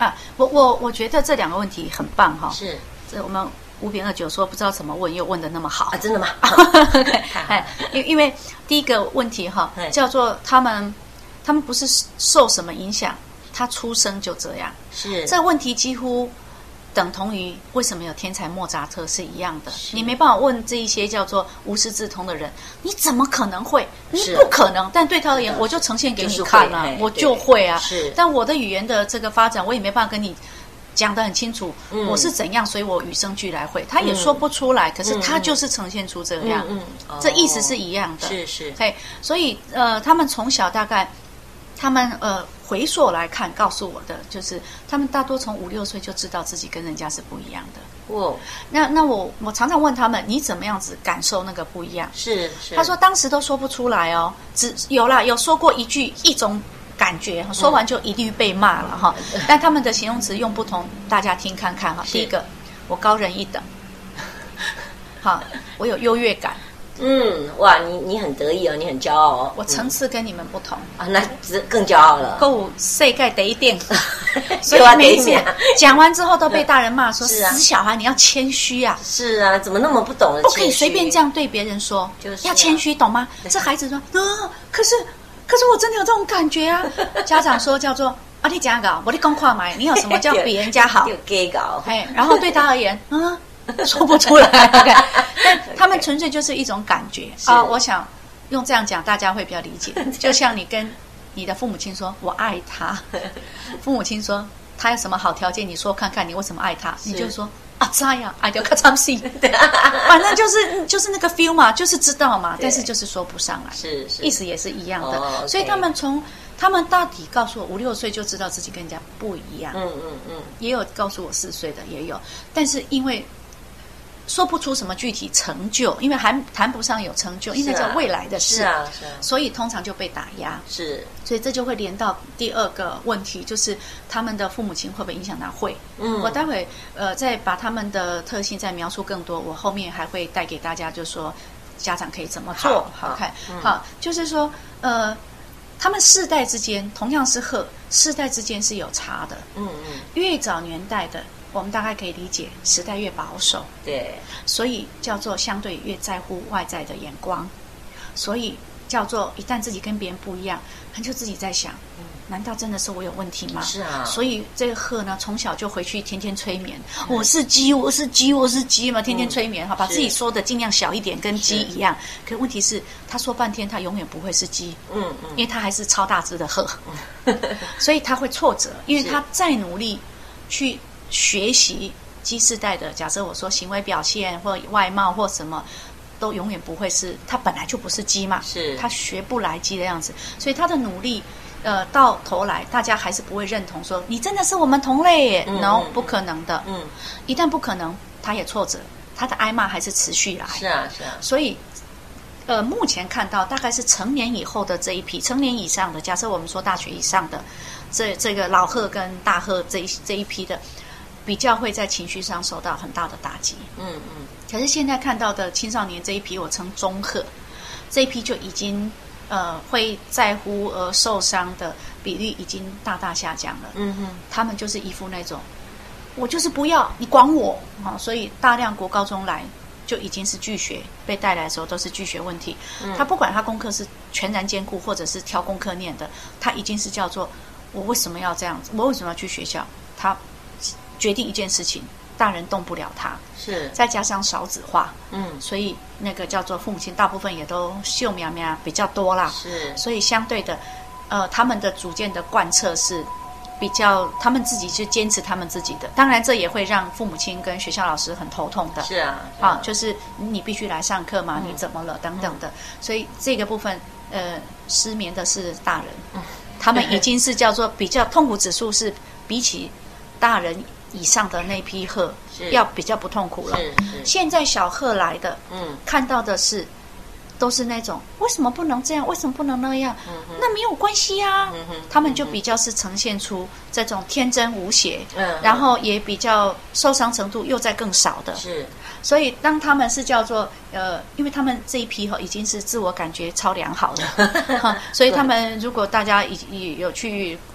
啊，我我我觉得这两个问题很棒哈。 是， 这我们五饼二九说不知道怎么问，又问得那么好啊，真的吗？ 哎，因因为第一个问题哈，叫做他们他们不是受什么影响，他出生就这样。 是， 这个问题几乎等同于为什么有天才莫扎特是一样的。你没办法问这一些叫做无师自通的人，你怎么可能会？你不可能。但对他而言，我就呈现给你看了、啊，我就会啊。 是， 但我的语言的这个发展，我也没办法跟你讲得很清楚、嗯、我是怎样，所以我与生俱来会，他也说不出来、嗯、可是他就是呈现出这样、嗯嗯、这意思是一样的。 是是， 对，所以呃他们从小大概他们呃回溯来看告诉我的就是他们大多从五六岁就知道自己跟人家是不一样的。 哇， 那那我我常常问他们，你怎么样子感受那个不一样？ 是是， 他说当时都说不出来哦，只有啦有说过一句一种感觉，说完就一律被骂了哈、嗯。但他们的形容词用不同，大家听看看哈。第一个，我高人一等，好，我有优越感。 嗯，哇，你你很得意哦，你很骄傲哦。 我层次跟你们不同、 嗯、啊，那只更骄傲了。 够世界第一点，所以每次讲完之后都被大人骂说：“死小孩，你要谦虚啊！” 是啊，怎么那么不懂得谦虚？ 不可以随便这样对别人说，就是、啊、要谦虚，懂吗？这孩子说：“啊，可是。”可是我真的有这种感觉啊！家长说叫做啊，你讲搞，我你公话买，你有什么叫比人家好？ 有 gay 搞， 哎，然后对他而言，啊，说不出来。Okay, 但他们纯粹就是一种感觉啊。我想用这样讲，大家会比较理解。就像你跟你的父母亲说“我爱他”，父母亲说他有什么好条件，你说看看你为什么爱他，你就说。啊，这样爱就看唱戏，反正就是就是那个 feel 嘛，就是知道嘛，但是就是说不上来， 是是， 意思也是一样的。 哦 okay、 所以他们从他们大体告诉我，五六岁就知道自己跟人家不一样。 嗯嗯嗯， 也有告诉我四岁的也有，但是因为说不出什么具体成就，因为还谈不上有成就，因为叫未来的事， 是啊是啊， 所以通常就被打压。 是， 所以这就会连到第二个问题，就是他们的父母亲会不会影响他？会。嗯，我待会呃再把他们的特性再描述更多，我后面还会带给大家，就说家长可以怎么做好, 好看。好,、嗯、好，就是说呃，他们世代之间同样是鹤，世代之间是有差的。嗯嗯，越早年代的。我们大概可以理解，时代越保守， 对， 所以叫做相对越在乎外在的眼光，所以叫做一旦自己跟别人不一样，他就自己在想，嗯、难道真的是我有问题吗？ 是啊， 所以这个鹤呢，从小就回去天天催眠，嗯、我是鸡，我是鸡，我是鸡嘛，天天催眠，哈、嗯，把自己说的尽量小一点，跟鸡一样。可问题是，他说半天，他永远不会是鸡，嗯嗯，因为他还是超大只的鹤，嗯、所以他会挫折，因为他再努力去。学习鸡世代的，假设我说行为表现或外貌或什么，都永远不会是他本来就不是鸡嘛， 是他学不来鸡的样子，所以他的努力，呃，到头来大家还是不会认同说你真的是我们同类耶，嗯、no 不可能的，嗯，一旦不可能，他也挫折，他的挨骂还是持续来， 是啊是啊， 所以。呃，目前看到大概是成年以后的这一批，成年以上的，假设我们说大学以上的，这这个老鹤跟大鹤这一这一批的。比较会在情绪上受到很大的打击，嗯嗯。可是现在看到的青少年这一批，我称中鹤，这一批就已经呃会在乎而受伤的比率已经大大下降了，嗯哼。他们就是依附那种，我就是不要你管我啊，所以大量国高中来就已经是拒学被带来的时候都是拒学问题，嗯、他不管他功课是全然兼顾或者是挑功课念的，他已经是叫做我为什么要这样子，我为什么要去学校，他。决定一件事情，大人动不了他， 是再加上少子化，嗯，所以那个叫做父母亲，大部分也都秀苗苗比较多啦， 是， 所以相对的，呃，他们的主见的贯彻是比较，他们自己就坚持他们自己的，当然这也会让父母亲跟学校老师很头痛的， 是啊， 是啊, 啊，就是你必须来上课嘛，嗯、你怎么了等等的，嗯、所以这个部分，呃，失眠的是大人，嗯、他们已经是叫做比较痛苦指数是比起大人。以上的那批鹤要比较不痛苦了。现在小鹤来的，嗯，看到的是都是那种为什么不能这样，为什么不能那样？嗯、那没有关系啊。嗯、他们就比较是呈现出这种天真无邪，嗯，然后也比较受伤程度又在更少的。 是， 所以当他们是叫做呃，因为他们这一批哈已经是自我感觉超良好的，所以他们如果大家已有去。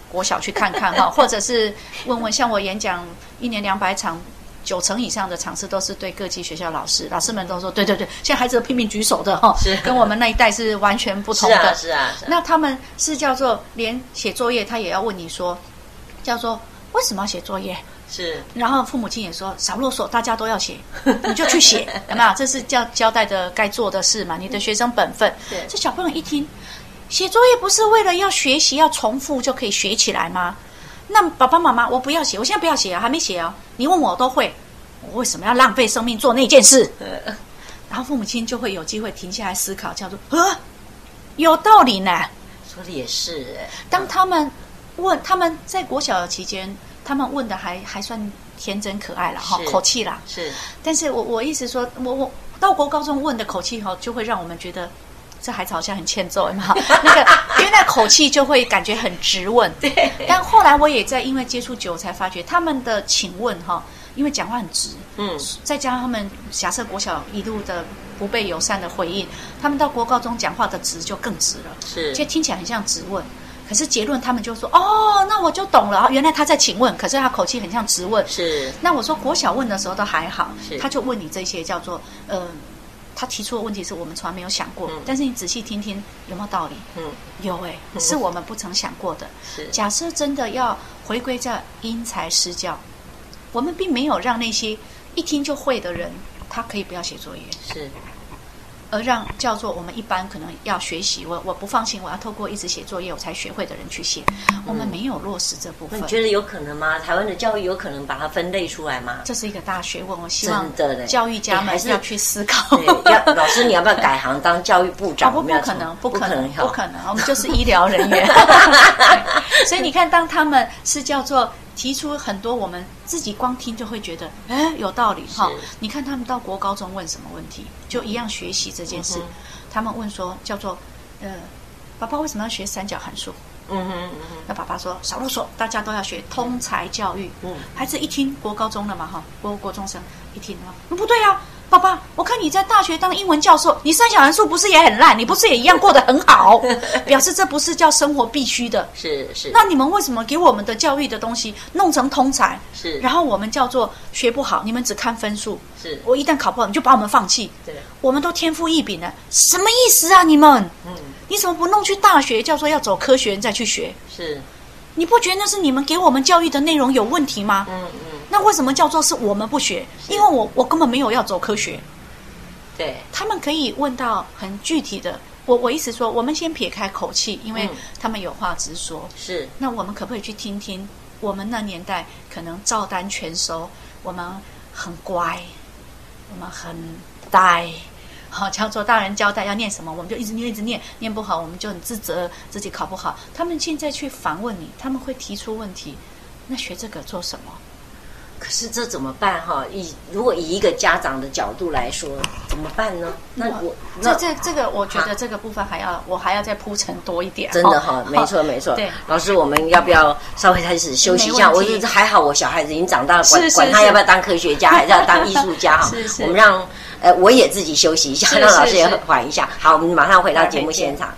国小去看看哈，或者是问问，像我演讲一年两百场。九成以上的场次都是对各级学校老师，老师们都说对对对，现在孩子都拼命举手的哈，跟我们那一代是完全不同的。 是啊是啊。是啊那他们是叫做连写作业，他也要问你说，叫做为什么要写作业？ 是。然后父母亲也说少啰嗦，大家都要写，你就去写，有没有？这是叫交代的该做的事嘛，你的学生本分。对。这小朋友一听，写作业不是为了要学习要重复就可以学起来吗？那爸爸妈妈，我不要写，我现在不要写啊，还没写啊。你问我都会，我为什么要浪费生命做那件事？然后父母亲就会有机会停下来思考，叫做啊，有道理呢。 说的也是哎。 当他们问，他们在国小期间，他们问的还还算天真可爱啦，哈，口气啦。 是。 但是我我意思说，我我到国高中问的口气哈，就会让我们觉得。这孩子好像很欠揍嘛，那个因为那口气就会感觉很直问。对。但后来我也在因为接触久才发觉，他们的请问哈，因为讲话很直，嗯，再加上他们假设国小一路的不被友善的回应，他们到国高中讲话的直就更直了，是，就听起来很像直问。可是结论他们就说哦，那我就懂了，原来他在请问，可是他口气很像直问。是。那我说国小问的时候都还好，他就问你这些叫做呃。他提出的问题是我们从来没有想过，嗯、但是你仔细听听有没有道理？嗯，有哎、欸，是我们不曾想过的。是，假设真的要回归在因材施教，我们并没有让那些一听就会的人，他可以不要写作业。是。而让叫做我们一般可能要学习，我我不放心，我要透过一直写作业我才学会的人去写，嗯、我们没有落实这部分。 你觉得有可能吗？台湾的教育有可能把它分类出来吗？ 这是一个大学问，我希望教育家们要去思考。 要老师，你要不要改行当教育部长？ 哦、不，不可能，不可能，不可能，我们就是医疗人员。所以你看，当他们是叫做。提出很多我们自己光听就会觉得哎有道理哈。你看他们到国高中问什么问题，就一样学习这件事。嗯、他们问说叫做呃，爸爸为什么要学三角函数？嗯哼嗯哼。那爸爸说少啰嗦，大家都要学通才教育。嗯。孩子一听国高中了嘛哈，国国中生一听啊，不对啊。爸爸，我看你在大学当英文教授，你三角函数不是也很烂？你不是也一样过得很好？表示这不是叫生活必须的。是是。那你们为什么给我们的教育的东西弄成通才？是。然后我们叫做学不好，你们只看分数。是。我一旦考不好，你就把我们放弃。对。我们都天赋异禀了，什么意思啊？你们？嗯。你怎么不弄去大学？叫做要走科学再去学？是。你不觉得那是你们给我们教育的内容有问题吗？嗯嗯。那为什么叫做是我们不学？因为我我根本没有要走科学。对。他们可以问到很具体的，我我意思说，我们先撇开口气，因为他们有话直说。是。那我们可不可以去听听？我们那年代可能照单全收，我们很乖，我们很呆。好，叫做大人交代要念什么，我们就一直念一直念，念不好我们就很自责自己考不好。他们现在去反问你，他们会提出问题，那学这个做什么？ 可是这怎么办哈？以如果以一个家长的角度来说，怎么办呢？那我这这这个，我觉得这个部分还要我还要再铺陈多一点。 真的哈，没错没错。对，老师，我们要不要稍微开始休息一下？我觉得还好，我小孩子已经长大了，管管他要不要当科学家，还是要当艺术家哈。是是。我们让呃我也自己休息一下，让老师也缓一下。好，我们马上回到节目现场。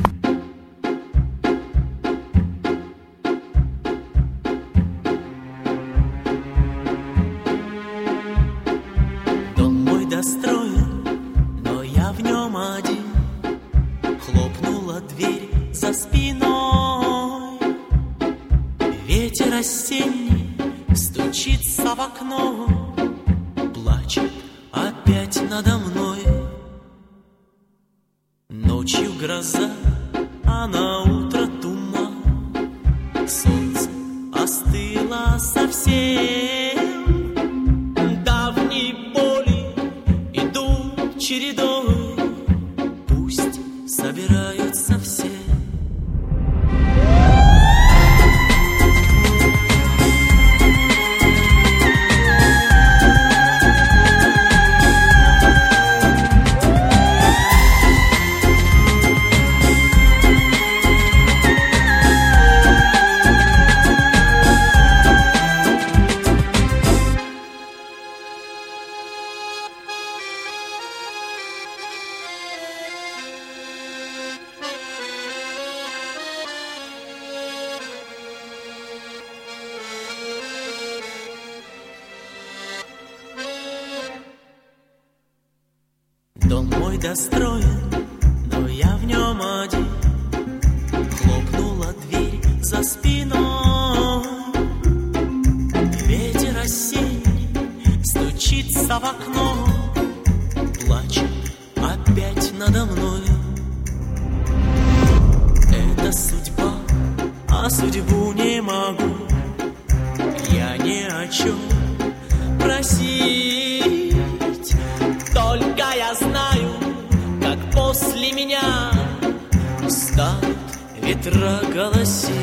Осенний стучится в окно, плачет опять надо мной. Ночью гроза, а на утро туман. Солнце остыло совсем. Давние боли идут чередой. Пусть собираются все. достроен, но я в нем один. Хлопнула дверь за спиной. Ветер осенний стучится в окно, плачет опять надо мною. Это судьба, а судьбу не могу я ни о чем просить. Только я знаю, как после меня станут ветра голосить.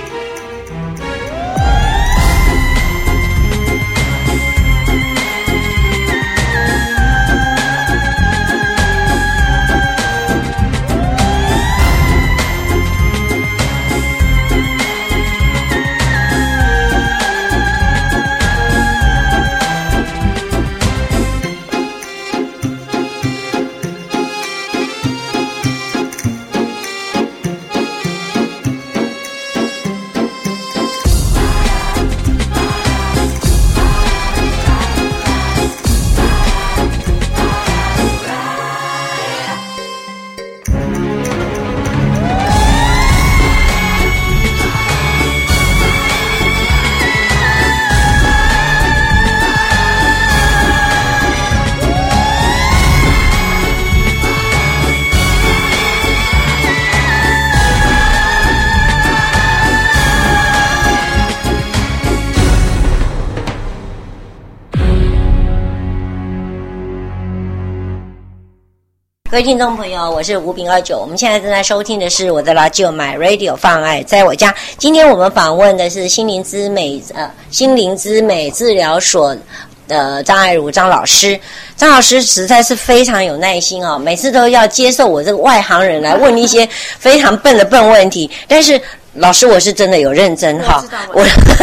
各位听众朋友，我是吴炳二九，我们现在正在收听的是我的拉就买 Radio 放爱在我家。今天我们访问的是心灵之美呃心灵之美治疗所呃张爱如张老师。张老师实在是非常有耐心哦，每次都要接受我这个外行人来问一些非常笨的笨问题，但是老师，我是真的有认真哈。我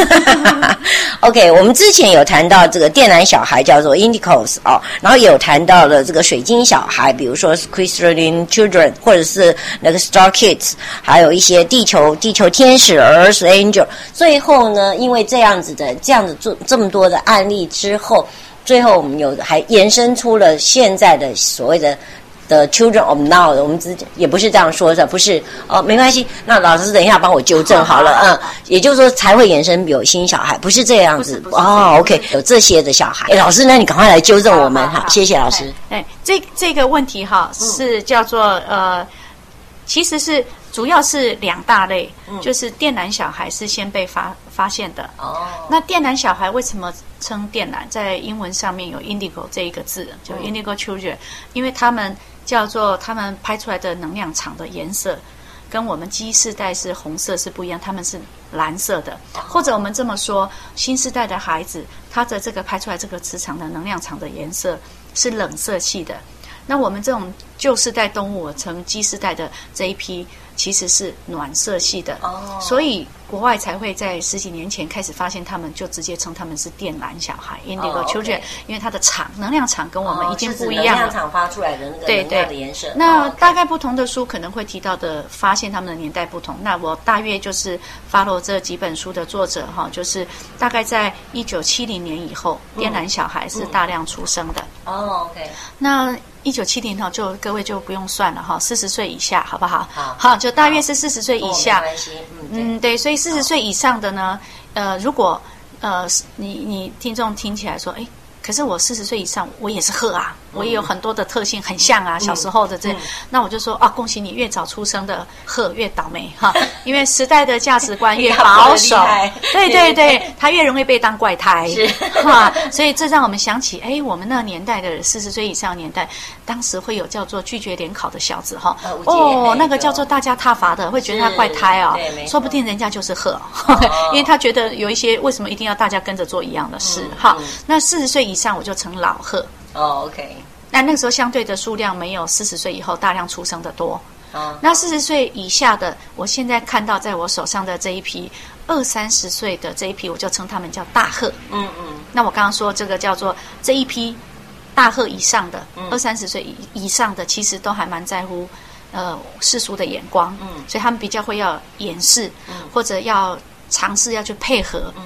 OK， 我们之前有谈到这个靛蓝小孩叫做 Indicos 哦，然后也有谈到了这个水晶小孩，比如说 Crystalline Children 或者是那个 Star Kids， 还有一些地球地球天使 Earth Angel。最后呢，因为这样子的这样子做这么多的案例之后，最后我们有还延伸出了现在的所谓的。的 Children of Now， 我们之也不是这样说的，不是哦，没关系。那老师等一下帮我纠正好了，嗯，也就是说才会衍生有新小孩，不是这样子哦。OK， 有这些的小孩，哎，老师呢，你赶快来纠正我们哈，谢谢老师。 哎，这这个问题哈是叫做呃，其实是主要是两大类，嗯、就是靛蓝小孩是先被发发现的。哦，那靛蓝小孩为什么称靛蓝？在英文上面有 indigo 这一个字，就 indigo children，、嗯、因为他们叫做他们拍出来的能量场的颜色跟我们基世代是红色是不一样，他们是蓝色的。或者我们这么说，新世代的孩子他的这个拍出来这个磁场的能量场的颜色是冷色系的。那我们这种旧世代动物成基世代的这一批其实是暖色系的，哦，所以国外才会在十几年前开始发现他们，就直接称他们是靛蓝小孩 Indigo Children， 因为它的场能量场跟我们已经不一样了，能量场发出来的那个能量的颜色。 那大概不同的书可能会提到的发现他们的年代不同，那我大约就是 follow 这几本书的作者哈，就是大概在一九七零年以后，靛蓝小孩是大量出生的。 哦 ，OK， 那一九七零哈，就各位就不用算了哈，四十岁以下，好不好？ 好， 好，就大约是四十岁以下。 没关系，嗯， 嗯，对，所以四十岁以上的呢，呃，如果呃，你你听众听起来说，哎，可是我四十岁以上，我也是鹤啊，我也有很多的特性，很像啊，小时候的这，嗯、那我就说啊，恭喜你，越早出生的鹤越倒霉哈，因为时代的价值观越保守，对对对，他越容易被当怪胎，是哈，所以这让我们想起，哎，我们那个年代的四十岁以上的年代，当时会有叫做拒绝联考的小子哈，哦，那个叫做大家挞伐的，会觉得他怪胎哦，说不定人家就是鹤，因为他觉得有一些为什么一定要大家跟着做一样的事，哈，那四十岁以上我就成老鹤。 哦 ，OK。 那那个时候相对的数量没有四十岁以后大量出生的多。哦。那四十岁以下的，我现在看到在我手上的这一批二三十岁的这一批，我就称他们叫大鹤。嗯嗯。那我刚刚说这个叫做这一批大鹤以上的，二三十岁以以上的，其实都还蛮在乎呃世俗的眼光。嗯。所以他们比较会要掩饰，嗯，或者要尝试要去配合。嗯。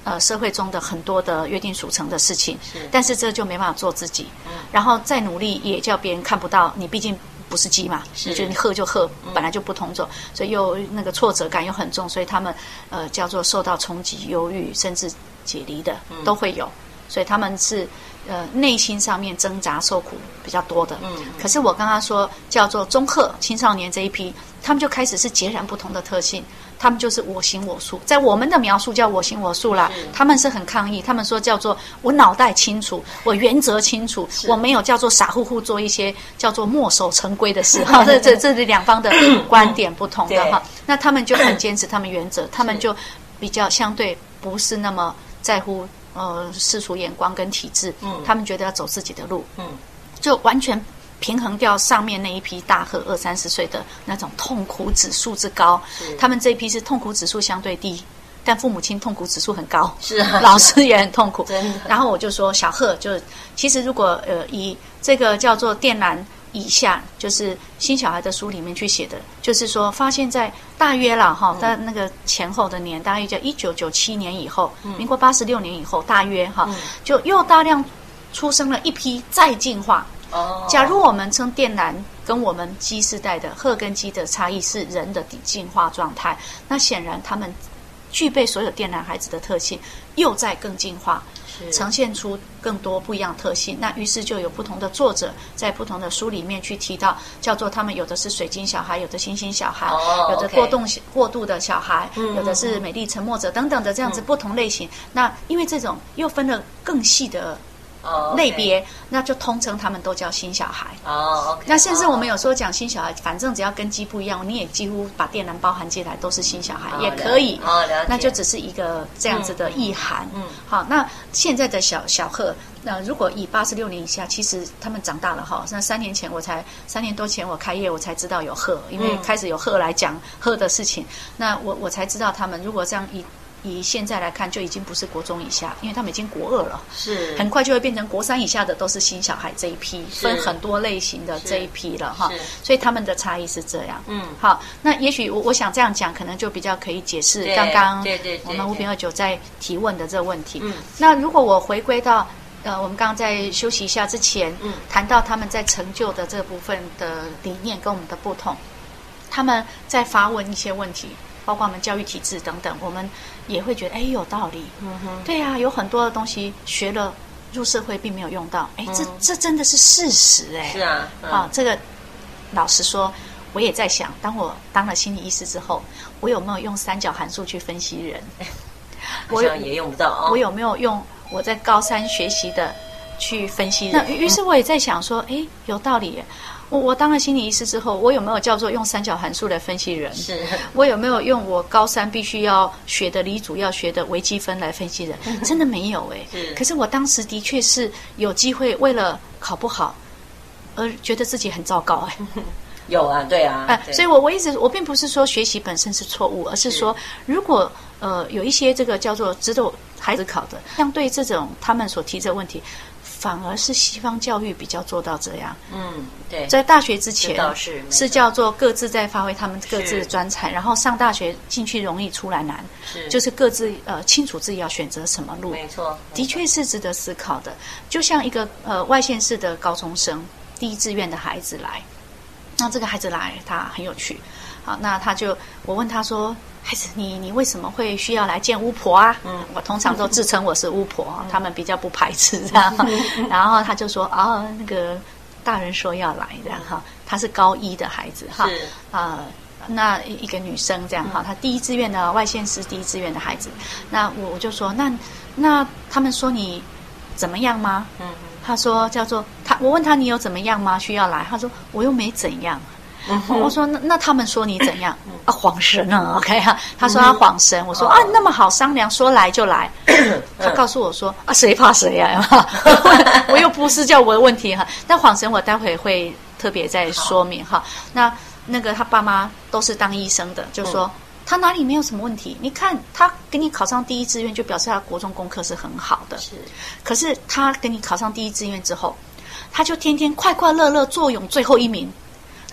呃社会中的很多的约定俗成的事情，是但是这就没办法做自己，嗯、然后再努力也叫别人看不到你，毕竟不是鸡嘛，你就你喝就喝，嗯、本来就不同种，所以又那个挫折感又很重，所以他们呃叫做受到冲击、忧郁甚至解离的、嗯、都会有，所以他们是。呃，内心上面挣扎受苦比较多的，嗯，可是我刚刚说叫做中赫青少年这一批，他们就开始是截然不同的特性，他们就是我行我素，在我们的描述叫我行我素啦，他们是很抗议，他们说叫做我脑袋清楚，我原则清楚，我没有叫做傻乎乎做一些叫做墨守成规的事哈，这这这是两方的观点不同的哈，那他们就很坚持他们原则，他们就比较相对不是那么在乎。呃，世俗眼光跟体制，嗯，他们觉得要走自己的路，嗯，就完全平衡掉上面那一批大贺二三十岁的那种痛苦指数之高，他们这一批是痛苦指数相对低，但父母亲痛苦指数很高，是啊，老师也很痛苦，真的。然后我就说小贺就其实如果呃以这个叫做电缆。以下就是新小孩的书里面去写的，就是说发现在大约啦哈，在那个前后的年，大约在一九九七年以后，民国八十六年以后，大约哈，就又大量出生了一批再进化。哦，假如我们称电缆跟我们鸡世代的鹤跟鸡的差异是人的进化状态，那显然他们具备所有电缆孩子的特性，又在更进化。呈现出更多不一样的特性，那于是就有不同的作者在不同的书里面去提到，叫做他们有的是水晶小孩，有的星星小孩，哦、有的过动过度的小孩，嗯、有的是美丽沉默者等等的这样子不同类型。嗯、那因为这种又分了更细的。Oh, okay. 类别，那就通称他们都叫新小孩。哦、oh, okay. 那甚至我们有时候讲新小孩，反正只要跟鸡不一样，你也几乎把电缆包含进来，都是新小孩， oh, 也可以。哦，了解。那就只是一个这样子的意涵。嗯，好，那现在的小小贺，那如果以八十六年以下，其实他们长大了哈。那三年前我才三年多前我开业，我才知道有贺，因为开始有贺来讲贺的事情，那我我才知道他们如果这样以。以现在来看，就已经不是国中以下，因为他们已经国二了，是很快就会变成国三以下的，都是新小孩这一批，分很多类型的这一批了哈。所以他们的差异是这样。嗯，好，那也许我我想这样讲，可能就比较可以解释刚刚我们五品二九在提问的这个问题。嗯，那如果我回归到呃，我们刚刚在休息一下之前，嗯，谈到他们在成就的这部分的理念跟我们的不同，他们在发问一些问题。包括我们教育体制等等，我们也会觉得哎有道理，嗯哼，对啊，有很多的东西学了入社会并没有用到，哎，这这真的是事实哎，是啊，嗯、啊，这个老实说，我也在想，当我当了心理医师之后，我有没有用三角函数去分析人？ 好像也用不到哦。 我有没有用我在高三学习的去分析人？那于是我也在想说，哎，有道理耶。我我当了心理医师之后，我有没有叫做用三角函数来分析人？是，我有没有用我高三必须要学的理组要学的微积分来分析人？真的没有哎、欸。可是我当时的确是有机会为了考不好而觉得自己很糟糕哎、欸。 有啊，对啊， 呃、所以我我一直我并不是说学习本身是错误，而是说如果呃有一些这个叫做值得孩子考的，相对这种他们所提的问题。反而是西方教育比较做到这样，嗯，对，在大学之前是是叫做各自在发挥他们各自的专才，然后上大学进去容易出来难，是就是各自呃清楚自己要选择什么路， 没错， 的确是值得思考的。就像一个呃外县市的高中生，第一志愿的孩子来，那这个孩子来他很有趣，好，那他就我问他说。孩子，你你为什么会需要来见巫婆啊？嗯，我通常都自称我是巫婆，嗯、他们比较不排斥这样。嗯、然后他就说啊、哦，那个大人说要来这样哈，他是高一的孩子哈，啊、呃，那一个女生这样哈，她第一志愿的外县市第一志愿的孩子，那我我就说那那他们说你怎么样吗？嗯，他说叫做他，我问他你有怎么样吗？需要来？他说我又没怎样。嗯、我说那那他们说你怎样啊？晃神啊 ，OK 哈、啊？他说他晃神，我说啊那么好商量，说来就来。他告诉我说啊谁怕谁呀、啊？我又不是叫我的问题哈。但晃神我待会会特别再说明哈。那那个他爸妈都是当医生的，就说、嗯、他哪里没有什么问题？你看他给你考上第一志愿，就表示他国中功课是很好的。是，可是他给你考上第一志愿之后，他就天天快快乐乐坐拥最后一名。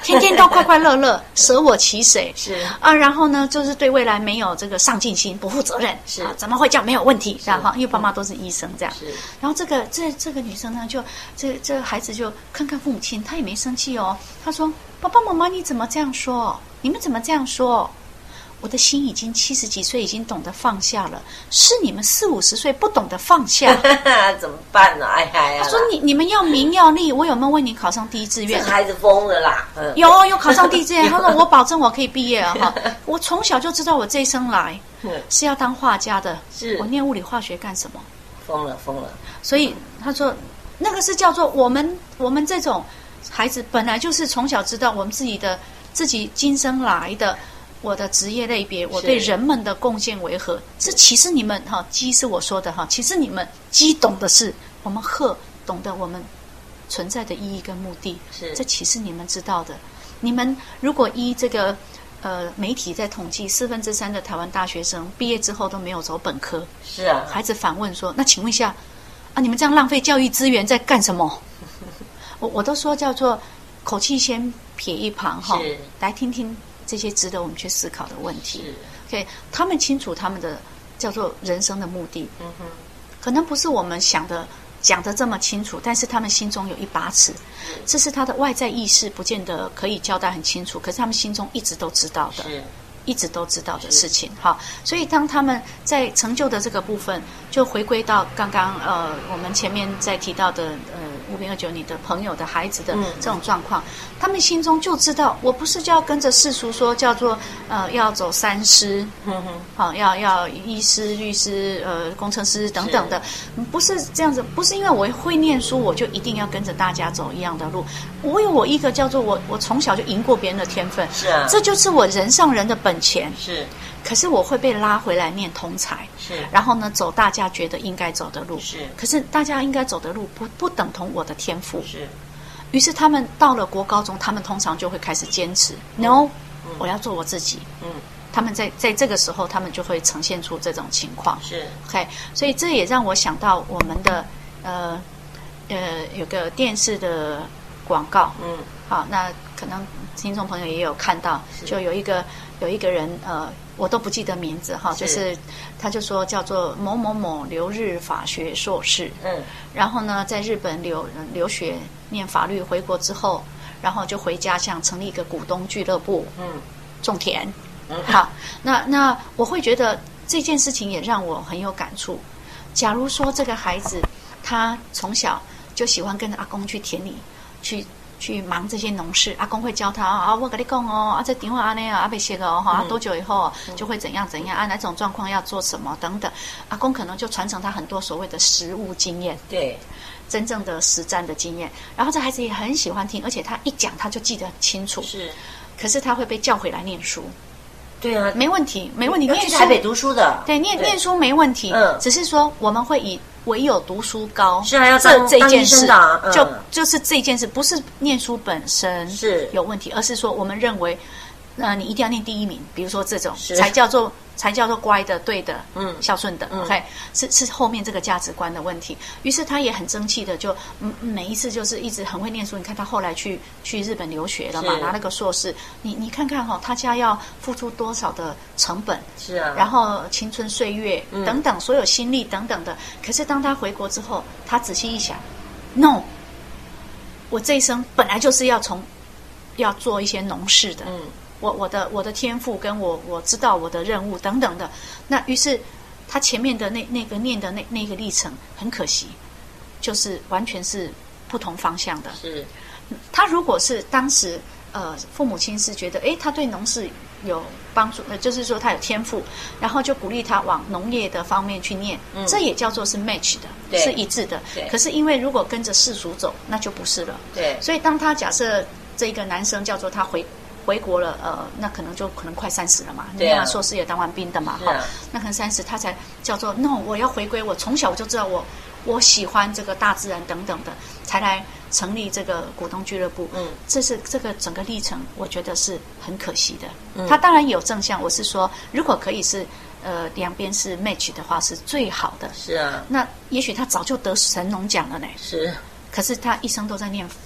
天天都快快乐乐，舍我其谁是啊？然后呢，就是对未来没有这个上进心，不负责任， 是啊，怎么会这样？没有问题，然后因为爸妈都是医生这样， 是。 然后这个这这个女生呢，就这这个孩子就看看父母亲，她也没生气哦，她说：“爸爸妈妈，你怎么这样说？你们怎么这样说？”我的心已经七十几岁，已经懂得放下了，是你们四五十岁不懂得放下， 怎么办呢？哎呀呀！ 他说你你们要名要利，我有没有为你考上第一志愿？ 这孩子疯了啦！嗯、 有有考上第一志愿，他说我保证我可以毕业了哈。我从小就知道我这一生来是要当画家的， 是我念物理化学干什么？ 疯了疯了！ 所以他说那个是叫做我们我们这种孩子本来就是从小知道我们自己的自己今生来的。我的职业类别，我对人们的贡献为何？这其实你们哈，鸡是我说的哈，其实你们鸡懂的是，我们鹤懂得我们存在的意义跟目的。 是， 这其实你们知道的。你们如果依这个呃媒体在统计，四分之三的台湾大学生毕业之后都没有走本科。 是啊。 孩子反问说：“那请问一下，啊，你们这样浪费教育资源在干什么？”我我都说叫做口气先撇一旁哈，来听听。这些值得我们去思考的问题。OK， 他们清楚他们的叫做人生的目的，嗯哼，可能不是我们想的讲得这么清楚，但是他们心中有一把尺，这是他的外在意识不见得可以交代很清楚，可是他们心中一直都知道的，一直都知道的事情。好，所以当他们在成就的这个部分，就回归到刚刚呃我们前面在提到的呃五零二九你的朋友的孩子的这种状况，嗯、他们心中就知道，我不是就要跟着世俗说叫做呃要走三师，嗯哼，好、要要医师、律师、呃工程师等等的，不是这样子，不是因为我会念书我就一定要跟着大家走一样的路，我有我一个叫做我我从小就赢过别人的天分， 是啊， 这就是我人上人的本钱， 是。 可是我会被拉回来念通才， 是， 然后呢走大家觉得应该走的路， 是， 可是大家应该走的路不不等同我的天赋， 是， 于是他们到了国高中，他们通常就会开始坚持、嗯、，no，、嗯、我要做我自己，嗯，他们在在这个时候，他们就会呈现出这种情况， 是 ，OK， 所以这也让我想到我们的呃呃有个电视的广告，嗯，好，那可能听众朋友也有看到，就有一个有一个人呃。我都不记得名字哈，就是他就说叫做某某某留日法学硕士，嗯，然后呢在日本留留学念法律，回国之后，然后就回家乡成立一个股东俱乐部，嗯，种田，嗯，好，那那我会觉得这件事情也让我很有感触。假如说这个孩子他从小就喜欢跟着阿公去田里去。去忙这些农事，阿公会教他啊，我跟你讲哦，啊这电话安尼啊，阿别写个哦，啊多久以后就会怎样怎样，啊哪种状况要做什么等等，阿公可能就传承他很多所谓的实务经验， 对， 真正的实战的经验。然后这孩子也很喜欢听，而且他一讲他就记得很清楚， 是， 可是他会被叫回来念书。 对啊， 没问题，没问题。 要去台北读书的， 对，念念书没问题，嗯，只是说我们会以唯有读书高， 是啊，要这这件事的、嗯， 就就是这件事，不是念书本身是有问题，而是说我们认为，呃，你一定要念第一名，比如说这种才叫做才叫做乖的、对的、嗯、孝顺的、嗯、，OK， 是是后面这个价值观的问题。于是他也很争气的，就嗯每一次就是一直很会念书。你看他后来去去日本留学了嘛，拿了个硕士。你你看看哈、哦，他家要付出多少的成本， 是啊， 然后青春岁月、嗯、等等，所有心力等等的。可是当他回国之后，他仔细一想 ，no， 我这一生本来就是要从要做一些农事的，嗯。我我的我的天赋跟我我知道我的任务等等的，那于是他前面的那那个念的那那个历程很可惜，就是完全是不同方向的。 是， 他如果是当时呃父母亲是觉得诶他对农事有帮助，呃就是说他有天赋，然后就鼓励他往农业的方面去念，嗯、这也叫做是 match 的，是一致的。可是因为如果跟着世俗走，那就不是了。 对， 所以当他假设这个男生叫做他回。回国了，呃，那可能就可能快三十了嘛，对啊，硕士也当完兵的嘛，哈、啊，那可能三十他才叫做 no， 我要回归，我从小我就知道我我喜欢这个大自然等等的，才来成立这个股东俱乐部。嗯，这是这个整个历程，我觉得是很可惜的。嗯，他当然有正向，我是说，如果可以是呃两边是 match 的话，是最好的。 是啊， 那也许他早就得神农奖了呢。 是， 可是他一生都在念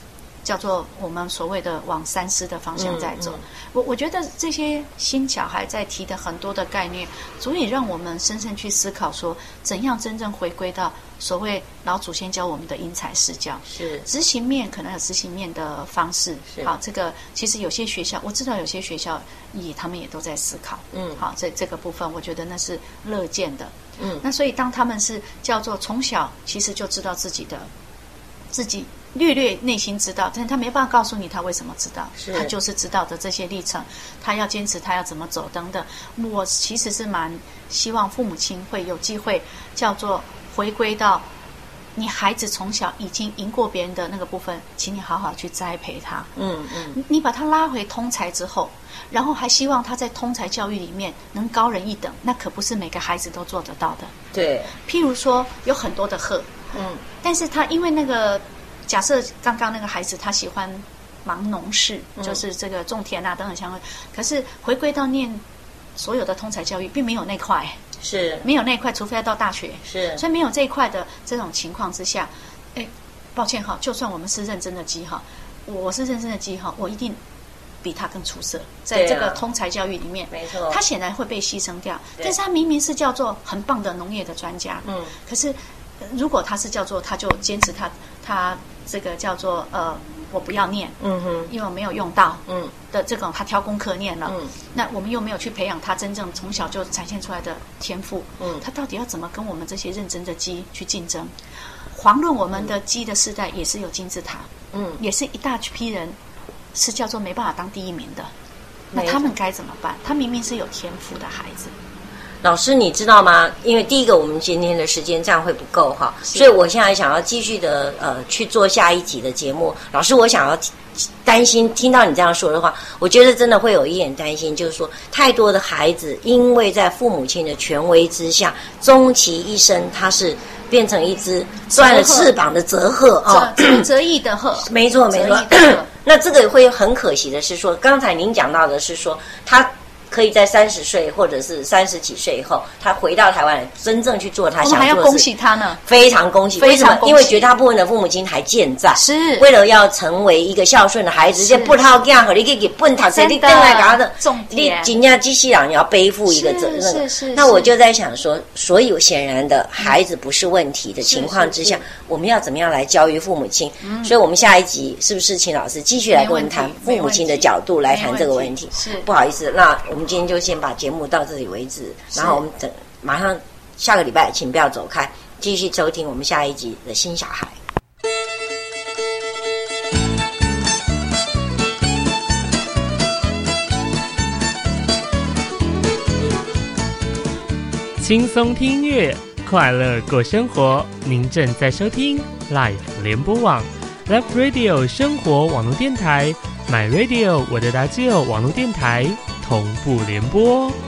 叫做我们所谓的往三思的方向在走。嗯嗯、我我觉得这些新小孩在提的很多的概念，足以让我们深深去思考说，怎样真正回归到所谓老祖先教我们的因材施教。 是执行面可能有执行面的方式。好，这个其实有些学校我知道，有些学校也他们也都在思考。嗯，好，这这个部分我觉得那是乐见的。嗯，那所以当他们是叫做从小其实就知道自己的自己。略略内心知道，但是他没办法告诉你他为什么知道，他就是知道的这些历程，他要坚持，他要怎么走等等。我其实是蛮希望父母亲会有机会叫做回归到你孩子从小已经赢过别人的那个部分，请你好好去栽培他。嗯嗯，你把他拉回通才之后，然后还希望他在通才教育里面能高人一等，那可不是每个孩子都做得到的。 对， 譬如说有很多的课，嗯，但是他因为那个。假设刚刚那个孩子他喜欢忙农事，嗯、就是这个种田啊等等相关，可是回归到念所有的通才教育，并没有那块， 是没有那块，除非要到大学， 是， 所以没有这一块的这种情况之下，哎，抱歉哈，就算我们是认真的鸡哈，我是认真的鸡哈，我一定比他更出色，在这个通才教育里面， 没错， 他显然会被牺牲掉，但是他明明是叫做很棒的农业的专家，嗯，可是如果他是叫做他就坚持他他。这个叫做呃，我不要念，嗯哼，因为我没有用到，嗯的这种他挑功课念了，嗯，那我们又没有去培养他真正从小就展现出来的天赋，嗯，他到底要怎么跟我们这些认真的鸡去竞争？遑论我们的鸡的世代也是有金字塔，嗯，也是一大批人是叫做没办法当第一名的，那他们该怎么办？他明明是有天赋的孩子。 老师，你知道吗？因为第一个，我们今天的时间这样会不够哈，所以我现在想要继续的呃去做下一集的节目。老师，我想要担心听到你这样说的话，我觉得真的会有一点担心，就是说太多的孩子因为在父母亲的权威之下，终其一生他是变成一只断了翅膀的折鹤啊， 折翼的鹤， 没错没错。那这个会很可惜的是说，刚才您讲到的是说他。可以在三十岁或者是三十几岁以后，他回到台湾，真正去做他想做的事。我们还要恭喜他呢， 非常恭喜！为什么？因为绝大部分的父母亲还健在， 是为了要成为一个孝顺的孩子，就不掏干和你给给笨他，谁你等来搞的？你今天机器人要背负一个责任。 是是。 那我就在想说，所以显然的孩子不是问题的情况之下，我们要怎么样来教育父母亲？所以我们下一集是不是请老师继续来跟我们谈父母亲的角度来谈这个问题？ 是不好意思，那我们今天就先把节目到这里为止，然后我们等马上下个礼拜，请不要走开，继续收听我们下一集的新小孩。 轻松听音乐，快乐过生活。您正在收听 Life 联播网 Life Radio 生活网络电台，My Radio 我的大舅网络电台同步联播。